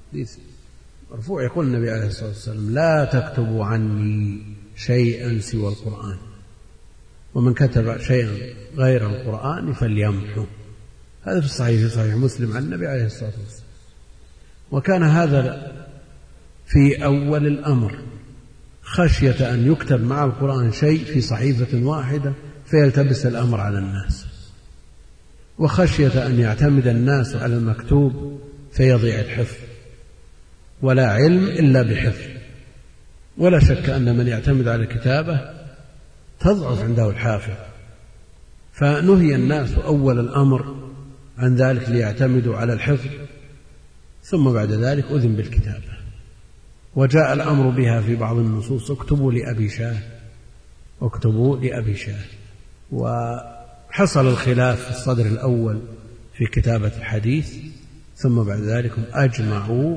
مرفوع، يقول النبي عليه الصلاة والسلام: لا تكتبوا عني شيئا سوى القرآن، ومن كتب شيئا غير القرآن فليمحو. هذا في الصحيح، في صحيح مسلم عن النبي عليه الصلاة والسلام. وكان هذا في أول الأمر، خشية أن يكتب مع القرآن شيء في صحيفة واحدة فيلتبس الأمر على الناس، وخشية أن يعتمد الناس على المكتوب فيضيع الحفظ، ولا علم إلا بحفظ. ولا شك أن من يعتمد على الكتابة تضعف عنده الحافظ، فنهي الناس أول الأمر عن ذلك ليعتمدوا على الحفظ، ثم بعد ذلك أذن بالكتابة. وجاء الأمر بها في بعض النصوص: اكتبوا لأبي شاه، اكتبوا لأبي شاه. وحصل الخلاف في الصدر الأول في كتابة الحديث، ثم بعد ذلك أجمعوا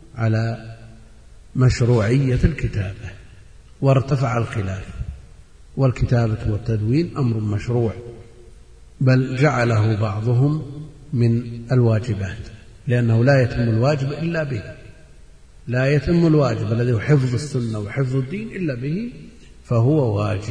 على مشروعية الكتابة، وارتفع الخلاف، والكتابة والتدوين أمر مشروع، بل جعله بعضهم من الواجبات، لأنه لا يتم الواجب إلا به، لا يتم الواجب الذي هو حفظ السنة وحفظ الدين إلا به، فهو واجب.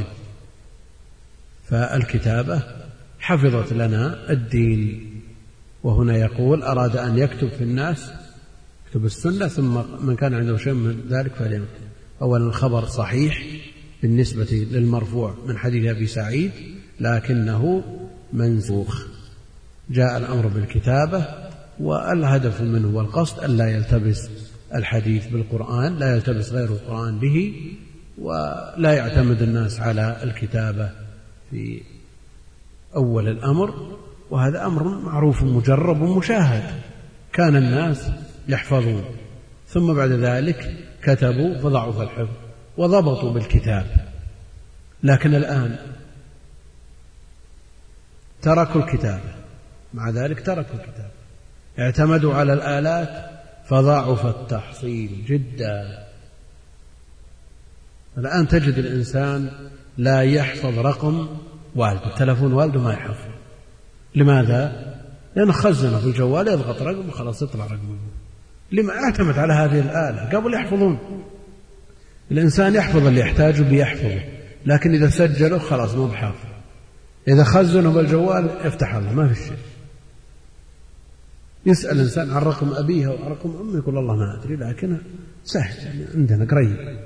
فالكتابة حفظت لنا الدين. وهنا يقول أراد أن يكتب في الناس، يكتب السنة، ثم من كان عنده شيء من ذلك فليكتب. أولا الخبر صحيح بالنسبة للمرفوع من حديث أبي سعيد، لكنه منسوخ. جاء الأمر بالكتابة، والهدف منه والقصد ألا يلتبس الحديث بالقرآن، لا يلتبس غير القرآن به، ولا يعتمد الناس على الكتابة في أول الأمر. وهذا أمر معروف مجرب ومشاهد، كان الناس يحفظون ثم بعد ذلك كتبوا فضعف الحفظ وضبطوا بالكتاب. لكن الآن تركوا الكتابة، مع ذلك تركوا الكتابة، اعتمدوا على الآلات فضعف التحصيل جدا. الآن تجد الإنسان لا يحفظ رقم والده، تلفون والده ما يحفظ. لماذا؟ لأنه خزنه في الجوال، يضغط رقم وخلاص يطلع رقمه. لما اعتمد على هذه الآلة؟ قبل يحفظون. الإنسان يحفظ اللي يحتاجه بيحفظه، لكن إذا سجله خلاص ما بحافظ. إذا خزنه بالجوال يفتح الله ما في شيء. يسأل الإنسان عن رقم أبيه أو رقم أمه يقول الله ما أدري، لكن سهل يعني عندنا قريب.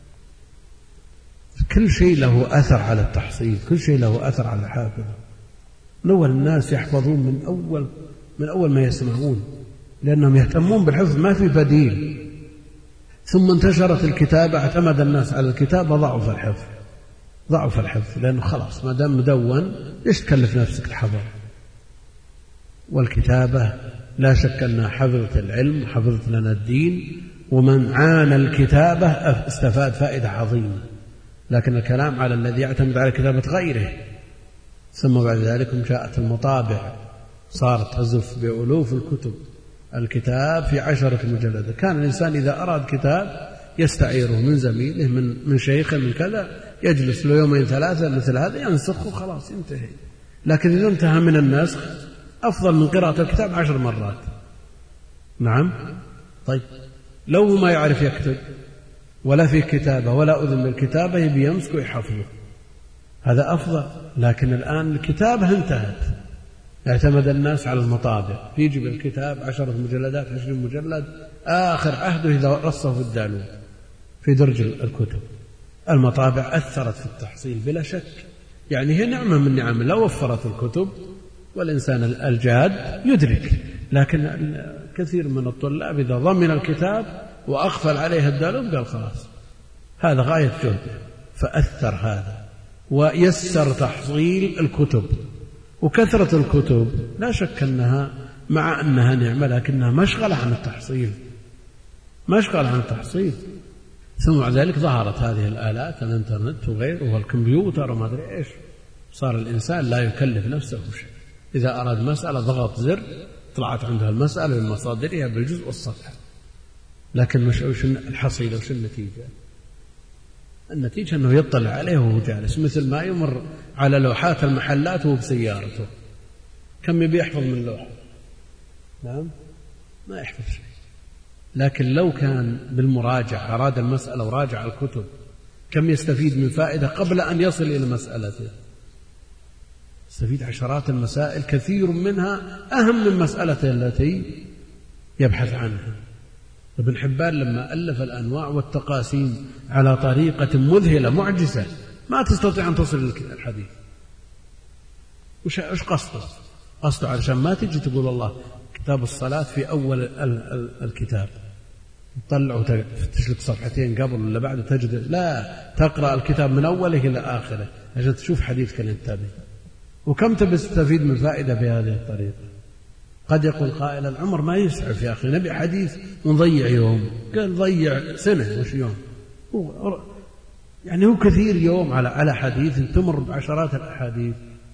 كل شيء له أثر على التحصيل، كل شيء له أثر على الحافظة. أول الناس يحفظون من أول ما يسمعون، لأنهم يهتمون بالحفظ، ما في بديل. ثم انتشرت الكتابة، اعتمد الناس على الكتابة، ضعف الحفظ، لأنه خلاص ما دام مدون ليش تكلف نفسك تحفظ؟ والكتابة لا شك أنها حفظت العلم وحفظت لنا الدين، ومن عانى الكتابة استفاد فائدة عظيمة. لكن الكلام على الذي يعتمد على كتابة غيره. ثم بعد ذلك جاءت المطابع، صارت تزف بألوف الكتاب في 10 مجلدات. كان الإنسان إذا أراد كتاب يستعيره من زميله، من شيخه، من كذا، يجلس له 2-3 مثل هذا ينسخه خلاص ينتهي. لكن إذا انتهى من النسخ أفضل من قراءة الكتاب 10 مرات. نعم. طيب لو ما يعرف يكتب ولا في كتابة ولا أذن بالكتابة، يبي يمسك ويحفظه، هذا أفضل. لكن الآن الكتابة انتهت، اعتمد الناس على المطابع، يجي بالكتاب 10 مجلدات 20 مجلد، آخر عهده إذا رصه في الدالون في درج الكتب. المطابع أثرت في التحصيل بلا شك، يعني هي نعمة من نعم الله، وفرت الكتب والإنسان الجاد يدرك. لكن كثير من الطلاب إذا ضمن الكتاب وأغفل عليه الدالون قال خلاص هذا غاية جهده، فأثر هذا ويسر تحصيل الكتب. وكثرة الكتب لا شك أنها مع أنها نعمة لكنها مشغلة عن التحصيل، مشغلة عن التحصيل. ثم بعد ذلك ظهرت هذه الآلات، الإنترنت وغيره والكمبيوتر وما أدري إيش، صار الإنسان لا يكلف نفسه شيء، إذا أراد مسألة ضغط زر طلعت عندها المسألة من مصادرها بالجزء والصفحة. لكن وش الحصيلة وش النتيجة؟ النتيجة أنه يطلع عليه وهو جالس، مثل ما يمر على لوحات المحلات وهو بسيارته. كم يبي يحفظ من لوحة؟ نعم ما يحفظ شيء. لكن لو كان بالمراجعة أراد المسألة وراجع الكتب، كم يستفيد من فائدة قبل أن يصل إلى مسألته؟ يستفيد عشرات المسائل، كثير منها أهم من مسألته التي يبحث عنها. ابن حبان لما ألف الأنواع والتقاسيم على طريقة مذهلة معجزة، ما تستطيع أن تصل الحديث. وش قصده؟ قصده علشان ما تجي تقول الله كتاب الصلاة في أول الكتاب تطلع وتشلك صفحتين قبل ولا بعد تجد، لا، تقرأ الكتاب من أوله إلى آخره عشان تشوف حديث كان ينتبه. وكم تستفيد من فائدة بهذه الطريقة؟ قد يقول قائل العمر ما يسعف يا أخي، نبي حديث ونضيع يوم. قال ضيع سنة مش يوم. يعني هو كثير يوم على حديث تمر بعشرات الأحاديث.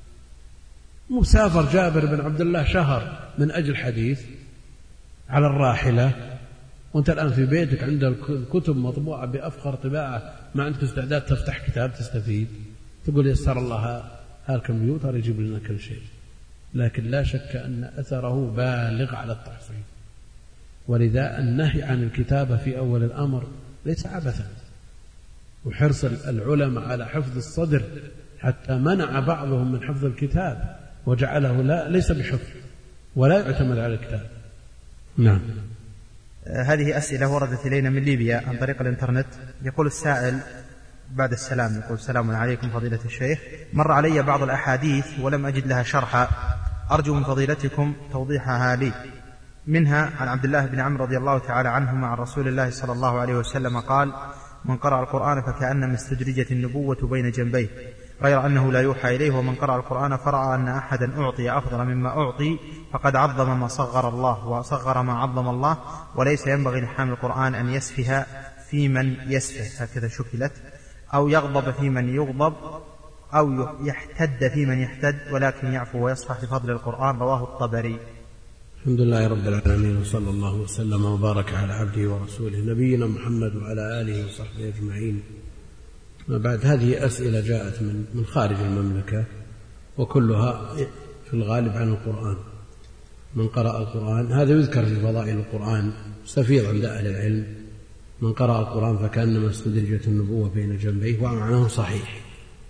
مسافر جابر بن عبد الله شهر من أجل حديث على الراحلة، وأنت الآن في بيتك عند الكتب مطبوعة بأفخر طباعة، ما عندك استعداد تفتح كتاب تستفيد. تقول يسر الله هالكمبيوتر يجيب لنا كل شيء، لكن لا شك أن أثره بالغ على التحصيل. ولذا النهي عن الكتابة في أول الأمر ليس عبثا، وحرص العلماء على حفظ الصدر حتى منع بعضهم من حفظ الكتاب وجعله ليس بحفظ ولا يعتمد على الكتاب. نعم. هذه أسئلة وردت إلينا من ليبيا عن طريق الإنترنت. يقول السائل بعد السلام، يقول: السلام عليكم فضيلة الشيخ، مر علي بعض الأحاديث ولم أجد لها شرحا، أرجو من فضيلتكم توضيحها لي. منها عن عبد الله بن عمرو رضي الله تعالى عنهما عن رسول الله صلى الله عليه وسلم قال: من قرأ القرآن فكأنما استدرجت النبوة بين جنبيه، غير أنه لا يوحى إليه. ومن قرأ القرآن فرأى أن أحدا أعطي أفضل مما أعطي فقد عظم ما صغر الله وصغر ما عظم الله، وليس ينبغي لحامل القرآن أن يسفه في من يسفه، هكذا شكلت، أو يغضب في من يغضب، أو يحتد في من يحتد، ولكن يعفو ويصفح لفضل القرآن. رواه الطبري. الحمد لله رب العالمين، وصلى الله وسلم وبارك على عبده ورسوله نبينا محمد وعلى آله وصحبه أجمعين. ما بعد، هذه أسئلة جاءت من خارج المملكة، وكلها في الغالب عن القرآن. من قرأ القرآن، هذا يذكر في فضائل القرآن، مستفيض عند أهل العلم: من قرأ القرآن فكأنما استدرجت النبوة بين جنبيه. ومعناه صحيح،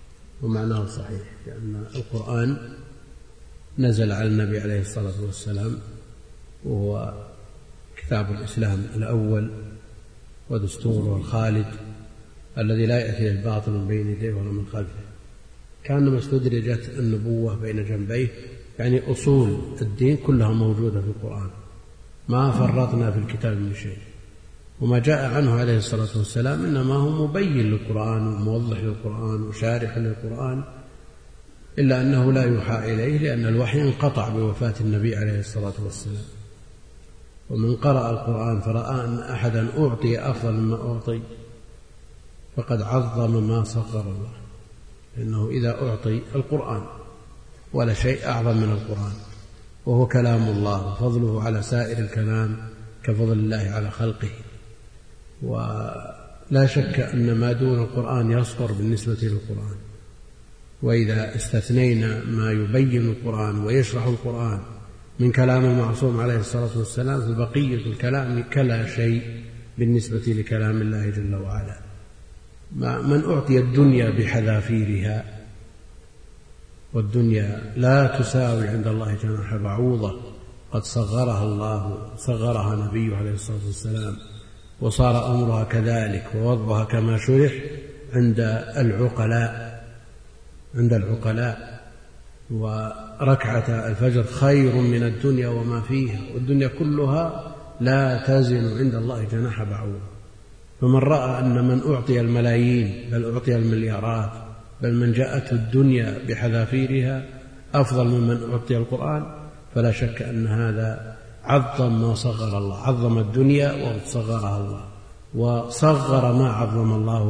لأن القرآن نزل على النبي عليه الصلاة والسلام، وهو كتاب الإسلام الأول ودستوره الخالد الذي لا يأتي الباطل من بين يديه ولا من خلفه. كأنما استدرجت النبوة بين جنبيه، يعني أصول الدين كلها موجودة في القرآن، ما فرطنا في الكتاب من شيء. وما جاء عنه عليه الصلاة والسلام إنما هو مبين للقرآن وموضح للقرآن وشارح للقرآن، إلا أنه لا يوحى إليه لأن الوحي انقطع بوفاة النبي عليه الصلاة والسلام. ومن قرأ القرآن فرأى أن أحدا أعطي أفضل مما أعطي فقد عظم ما صغر الله، لأنه إذا أعطي القرآن ولا شيء أعظم من القرآن، وهو كلام الله وفضله على سائر الكلام كفضل الله على خلقه. ولا شك أن ما دون القرآن يصغر بالنسبة للقرآن. وإذا استثنينا ما يبين القرآن ويشرح القرآن من كلام المعصوم عليه الصلاة والسلام، فبقية الكلام كلا شيء بالنسبة لكلام الله جل وعلا. من أعطي الدنيا بحذافيرها، والدنيا لا تساوي عند الله جناح بعوضة، قد صغرها نبيه عليه الصلاة والسلام، وصار أمرها كذلك ووضعها كما شرح عند العقلاء. وركعة الفجر خير من الدنيا وما فيها، والدنيا كلها لا تزن عند الله جناح بعوضة. فمن رأى أن من أعطي الملايين بل أعطي المليارات بل من جاءته الدنيا بحذافيرها أفضل ممن أعطي القرآن، فلا شك أن هذا عظم ما صغر الله، عظم الدنيا وصغرها الله، وصغر ما عظم الله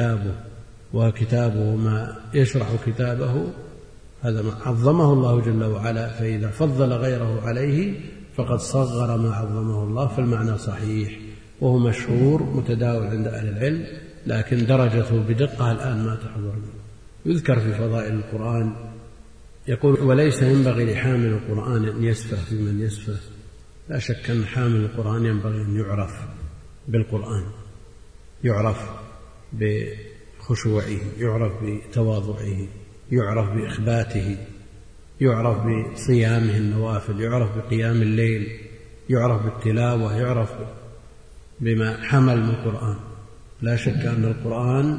وكتابه ما يشرح كتابه، هذا ما عظمه الله جل وعلا. فإذا فضل غيره عليه فقد صغر ما عظمه الله، فالمعنى صحيح وهو مشهور متداول عند أهل العلم، لكن درجته بدقة الآن ما تحضرنا. يذكر في فضائل القرآن يقول: وليس ينبغي لحامل القرآن أن يسفه في من يسفه. لا شك أن حامل القرآن ينبغي أن يعرف بالقرآن، يعرف بخشوعه، يعرف بتواضعه، يعرف بإخباته، يعرف بصيامه النوافل، يعرف بقيام الليل، يعرف بالتلاوة، يعرف بما حمل من القرآن. لا شك أن القرآن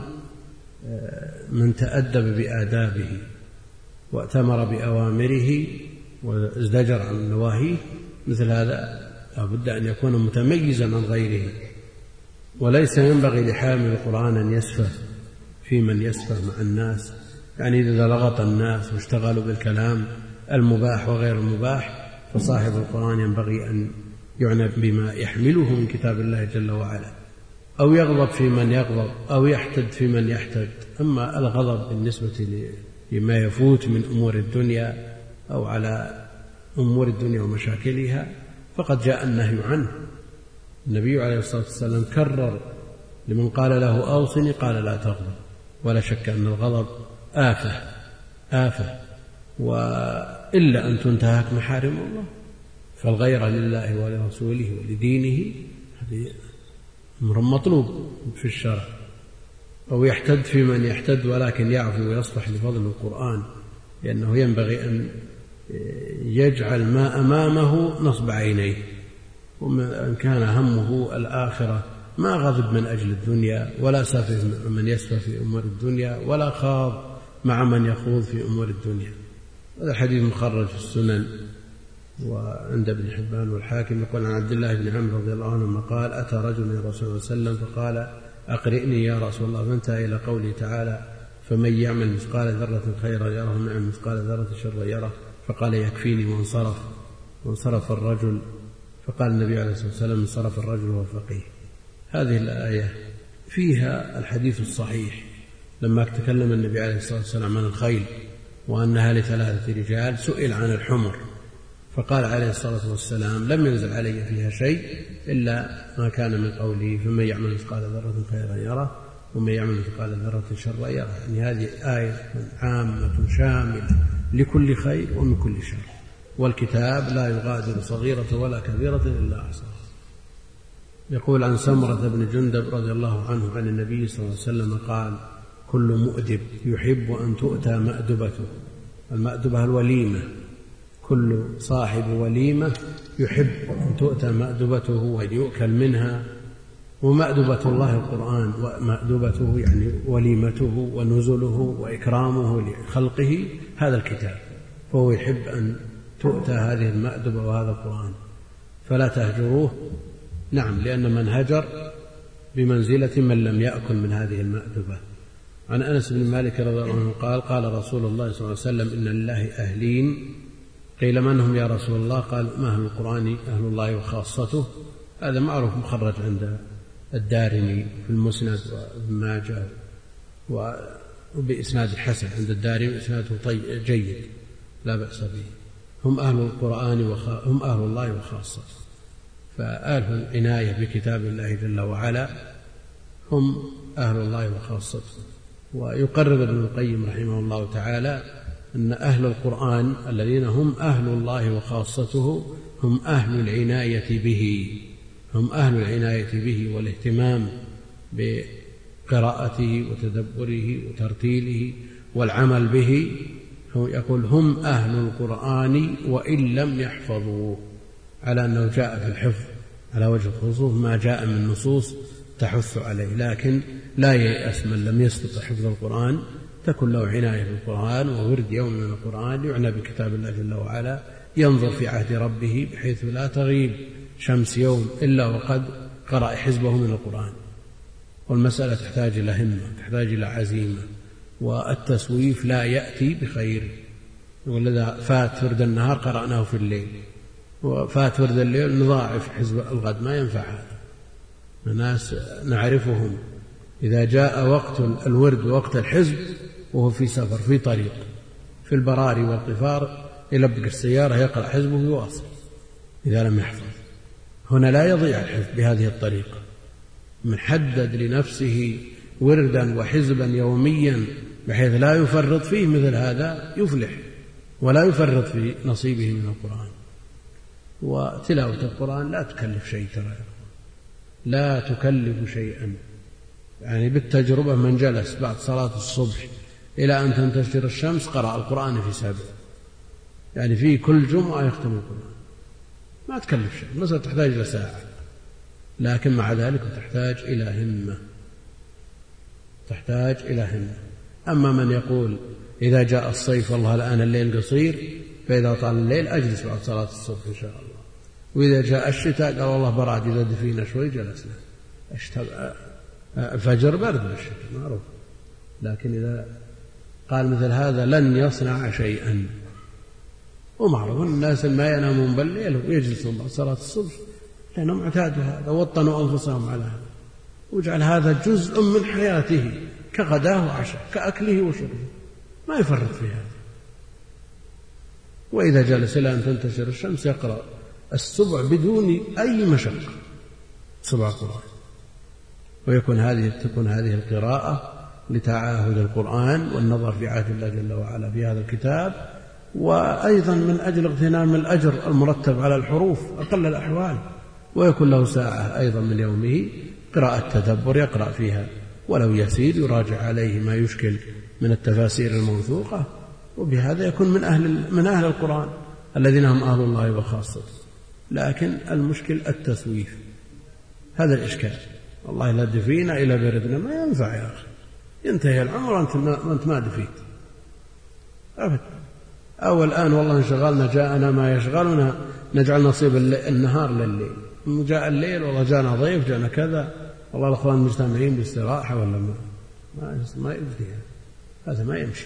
من تأدب بآدابه وأتمر بأوامره وازدجر عن نواهيه، مثل هذا لابد أن يكون متميزا عن غيره. وليس ينبغي لحامل القرآن أن يسفه في من يسفه مع الناس، يعني إذا لغط الناس واشتغلوا بالكلام المباح وغير المباح، فصاحب القرآن ينبغي أن يعنى بما يحمله من كتاب الله جل وعلا، أو يغضب في من يغضب، أو يحتد في من يحتد. أما الغضب بالنسبة لما يفوت من أمور الدنيا أو على أمور الدنيا ومشاكلها فقد جاء النهي عنه. النبي عليه الصلاة والسلام كرر لمن قال له أوصني قال لا تغضب. ولا شك أن الغضب آفة وإلا أن تنتهك محارم الله. فالغيرة لله ولرسوله ولدينه هذه أمر مطلوب في الشرع. أو يحتد في من يحتد ولكن يعفو ويصفح لفضل القرآن، لأنه ينبغي أن يجعل ما أمامه نصب عينيه، ومن كان همه الآخرة ما غضب من أجل الدنيا ولا سافه من يسفه في أمور الدنيا ولا خاض مع من يخوض في أمور الدنيا. هذا حديث مخرج في السنن وعند ابن حبان والحاكم. يقول عن عبد الله بن عمرو رضي الله عنه قال: أتى رجل إلى رسول الله صلى الله عليه وسلم فقال: أقرئني يا رسول الله. فانتهى إلى قوله تعالى: فمن يعمل مثقال ذرة خيرا يره ومن يعمل مثقال ذرة شرا يره. فقال: يكفيني. وانصرف الرجل. فقال النبي عليه الصلاة والسلام: انصرف الرجل وهو فقيه. هذه الآية فيها الحديث الصحيح لما تكلم النبي عليه الصلاة والسلام عن الخيل وأنها ل3 رجال، سئل عن الحمر فقال عليه الصلاة والسلام: لم ينزل علي فيها شيء إلا ما كان من قوله: فمن يعمل مثقال ذرة خيرا يره ومن يعمل مثقال ذرة شرا يره. يعني هذه آية عامة شاملة لكل خير ومن كل شر، والكتاب لا يغادر صغيرة ولا كبيرة إلا أحصاها. يقول عن سمرة بن جندب رضي الله عنه عن النبي صلى الله عليه وسلم قال: كل مؤدب يحب أن تؤتى مأدبته. المأدبة الوليمة، كل صاحب وليمة يحب أن تؤتى مأدبته وأن يؤكل منها. ومأدبة الله القرآن، ومأدبته يعني وليمته ونزله وإكرامه لخلقه هذا الكتاب، فهو يحب أن تؤتى هذه المأدبة وهذا القرآن فلا تهجروه. نعم، لأن من هجر بمنزلة من لم يأكل من هذه المأدبة. عن أنس بن مالك رضي الله عنه قال: قال رسول الله صلى الله عليه وسلم: إن لله أهلين. قيل: من هم يا رسول الله؟ قال: ما أهل القرآن أهل الله وخاصته. هذا معروف مخرج عند الدارمي في المسند وابن ماجه وبإسناد الحسن عند الدارمي، إسناده جيد لا بأس به. هم أهل القرآن هم أهل الله وخاصته. فأهل العناية بكتاب الله جل وعلا هم أهل الله وخاصته. ويقرر ابن القيم رحمه الله تعالى أن أهل القرآن الذين هم أهل الله وخاصته هم أهل العناية به، هم أهل العناية به والاهتمام بقراءته وتدبره وترتيله والعمل به. يقول: هم أهل القرآن وإن لم يحفظوه، على أنه جاء في الحفظ على وجه الخصوص ما جاء من نصوص تحث عليه، لكن لا ييأس من لم يستطع حفظ القرآن، تكن له عناية بالقرآن وورد يوم من القرآن، يعنى بكتاب الله جل وعلا، ينظر في عهد ربه بحيث لا تغيب شمس يوم إلا وقد قرأ حزبه من القرآن. والمسألة تحتاج إلى همة، تحتاج إلى عزيمة، والتسويف لا يأتي بخير. ولذا فات ورد النهار قرأناه في الليل، وفات ورد الليل نضاعف حزب الغد، ما ينفع هذا. الناس نعرفهم إذا جاء وقت الورد ووقت الحزب وهو في سفر في طريق في البراري والقفار يلبق السيارة يقرأ حزبه ويواصل إذا لم يحفظ. هنا لا يضيع الحفظ بهذه الطريقة. من حدد لنفسه وردا وحزبا يوميا بحيث لا يفرط فيه، مثل هذا يفلح ولا يفرط في نصيبه من القرآن. وتلاوة القرآن لا تكلف شيء، ترى لا تكلف شيئا. يعني بالتجربة من جلس بعد صلاة الصبح إلى أن تنتشر الشمس قرأ القرآن في 7، يعني في كل جمعة يختم القرآن، ما تكلف شيء. مثلا تحتاج إلى ساعة، لكن مع ذلك تحتاج إلى همة، تحتاج إلى همة. أما من يقول إذا جاء الصيف والله الآن الليل قصير، فإذا طال الليل أجلس بعد صلاة الصبح إن شاء الله. وإذا جاء الشتاء قال والله براد إذا دفينا شوي جلسنا. الفجر برد بالشتاء معروف، لكن إذا قال مثل هذا لن يصنع شيئا. ومعروف الناس ما ينامون بالليل ويجلسون بعد صلاة الصبح لأنهم اعتادوا هذا، وطنوا أنفسهم على هذا، وجعل هذا جزء من حياته كغداه وعشاء كأكله وشربه، ما يفرط في هذا. وإذا جلس إلى أن تنتشر الشمس يقرأ السبع بدون أي مشقة 7 قرآن، ويكون تكون هذه القراءة لتعاهد القرآن والنظر في عهد الله جل وعلا في هذا الكتاب، وأيضا من أجل اغتنام الأجر المرتب على الحروف أقل الأحوال، ويكون له ساعة أيضا من يومه قراءة تدبر يقرأ فيها ولو يسير، يراجع عليه ما يشكل من التفاسير الموثوقة، وبهذا يكون من أهل القرآن الذين هم أهل الله وخاصته. لكن المشكل التسويف، هذا الإشكال. والله لا دفينا إلى بردنا، ما ينفع يا أخي، ينتهي العمر وأنت ما دفيت أبدا. أو الآن والله انشغلنا، جاءنا ما يشغلنا، نجعل نصيب النهار لليل، جاء الليل والله جاءنا ضيف جاءنا كذا، والله الأخوان مجتمعين باستراحة ولا ما يبدي، هذا ما يمشي.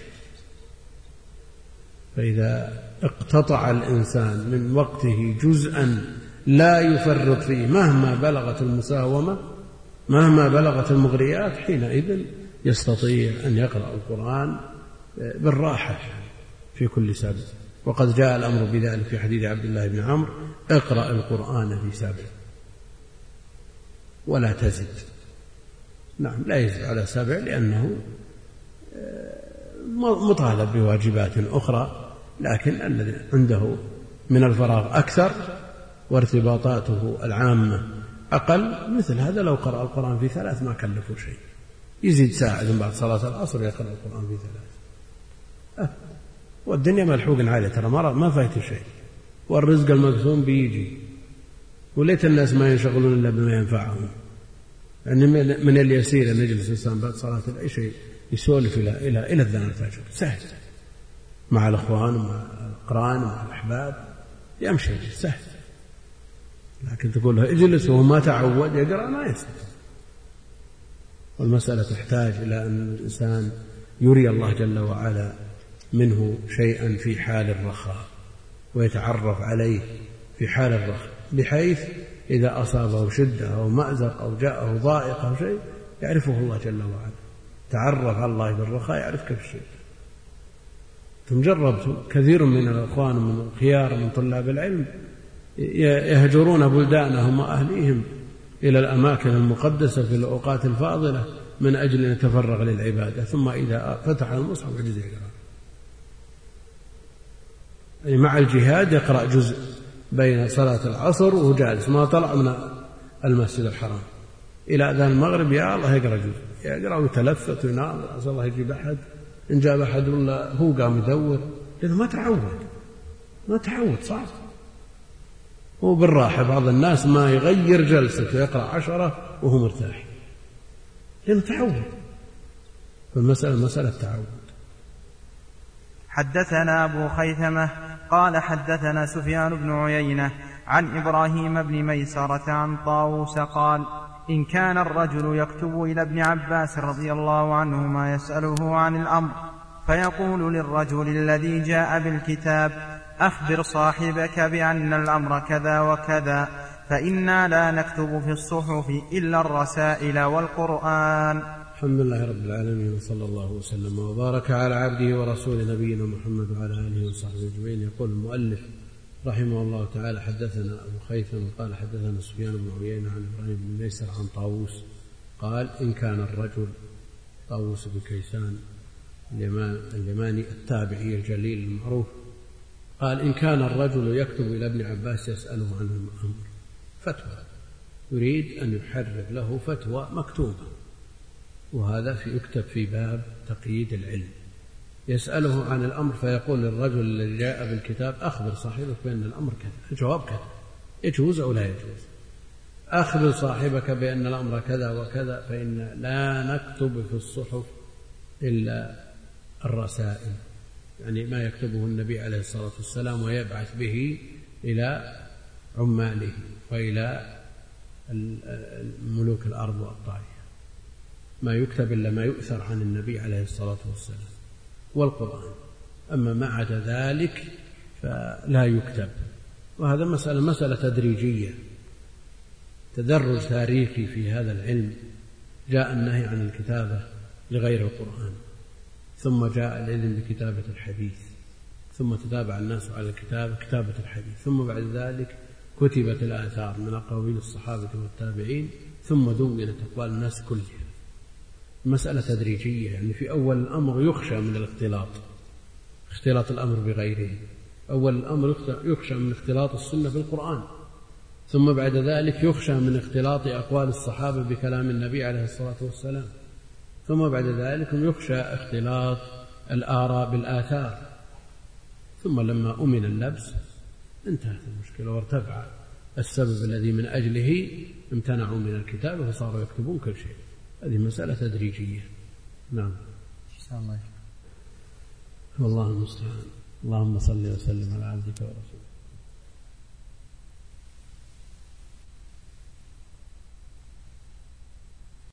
فإذا اقتطع الإنسان من وقته جزءا لا يفرط فيه مهما بلغت المساومة، مهما بلغت المغريات، حينئذ يستطيع أن يقرأ القرآن بالراحة في كل سبب. وقد جاء الأمر بذلك في حديث عبد الله بن عمرو: اقرأ القرآن في سبع ولا تزد. نعم، لا يزد على سبع لأنه مطالب بواجبات أخرى، لكن الذي عنده من الفراغ أكثر وارتباطاته العامة أقل، مثل هذا لو قرأ القرآن في 3 ما كلفه شيء، يزيد ساعة بعد صلاة العصر يقرأ القرآن في 3. والدنيا ملحوق عليه، ترى ما فايته شيء، والرزق المقسوم بيجي، وليت الناس ما ينشغلون إلا بما ينفعهم. يعني من اليسير أن يجلس الإنسان بعد صلاة العشاء يسولف إلى الذان الفجر، سهل، مع الأخوان ومع الأقران ومع الأحباب، يمشي سهل. لكن تقول له اجلس وهو ما تعود يقرأ، ما يستطيع. والمسألة تحتاج إلى أن الإنسان يري الله جل وعلا منه شيئا في حال الرخاء، ويتعرف عليه في حال الرخاء، بحيث إذا أصابه شدة أو مأزق أو جاءه ضائق أو شيء يعرفه الله جل وعلا. تعرف على الله بالرخاء يعرفك في الشدة. ثم جربت كثير من الأخوان من الخيار من طلاب العلم يهجرون بلدانهم وأهليهم إلى الأماكن المقدسة في الأوقات الفاضلة من أجل أن يتفرغ للعبادة، ثم إذا فتح المصحف يجد يقرأ، يعني مع الجهاد يقرأ جزء بين صلاة العصر وهو جالس، ما طلع من المسجد الحرام إلى أذان المغرب يا الله يقرأ جزء، يقرأ ويتلفت ويناظر، عسى الله يجيب أحد، إن جاب أحد ولا هو قام يدور، لأنه ما تعود صعب. هو بالراحة، بعض الناس ما يغير جلسته يقرأ 10 وهو مرتاح، لأنه تعود. فالمسألة مسألة تعود. حدثنا أبو خيثمة قال حدثنا سفيان بن عيينة عن إبراهيم بن ميسرة عن طاووس قال: إن كان الرجل يكتب إلى ابن عباس رضي الله عنهما يسأله عن الأمر، فيقول للرجل الذي جاء بالكتاب: أخبر صاحبك بأن الأمر كذا وكذا، فإنا لا نكتب في الصحف إلا الرسائل والقرآن. الحمد لله رب العالمين، وصلى الله وسلم وبارك على عبده ورسوله نبينا محمد وعلى آله وصحبه أجمعين. يقول المؤلف رحمه الله تعالى: حدثنا أبو خيثم قال حدثنا سفيان بن عيينة عن إبراهيم بن ميسر عن طاووس قال: إن كان الرجل، طاووس بن كيسان اليماني التابعي الجليل المعروف، قال: إن كان الرجل يكتب إلى ابن عباس يسأله عنه الأمر، فتوى، يريد أن يحرر له فتوى مكتوبة، وهذا يكتب في باب تقييد العلم، يسأله عن الأمر فيقول للرجل الذي جاء بالكتاب: أخبر صاحبك بأن الأمر كذا. الجواب كذا، يجوز أو لا يجوز. أخبر صاحبك بأن الأمر كذا وكذا، فإن لا نكتب في الصحف إلا الرسائل، يعني ما يكتبه النبي عليه الصلاة والسلام ويبعث به إلى عماله وإلى ملوك الأرض وأقطارها، ما يكتب إلا ما يؤثر عن النبي عليه الصلاة والسلام والقرآن، أما ما عدا ذلك فلا يكتب. وهذا مسألة تدريجية، تدرج تاريخي في هذا العلم. جاء النهي عن الكتابة لغير القرآن، ثم جاء العلم بكتابة الحديث، ثم تتابع الناس على كتابة الحديث، ثم بعد ذلك كتبت الآثار من أقاويل الصحابة والتابعين، ثم دونت أقوال الناس كلها. مسألة تدريجية، يعني في أول الأمر يخشى من اختلاط الأمر بغيره. أول الأمر يخشى من اختلاط السنة بالقرآن، ثم بعد ذلك يخشى من اختلاط أقوال الصحابة بكلام النبي عليه الصلاة والسلام، ثم بعد ذلك يخشى اختلاط الآراء بالآثار، ثم لما أمن اللبس انتهت المشكلة وارتفع السبب الذي من أجله امتنعوا من الكتابة فصاروا يكتبون كل شيء. هذه مسألة تدريجية. نعم. والله المستعان. اللهم صل وسلم على عبدك ورسولك.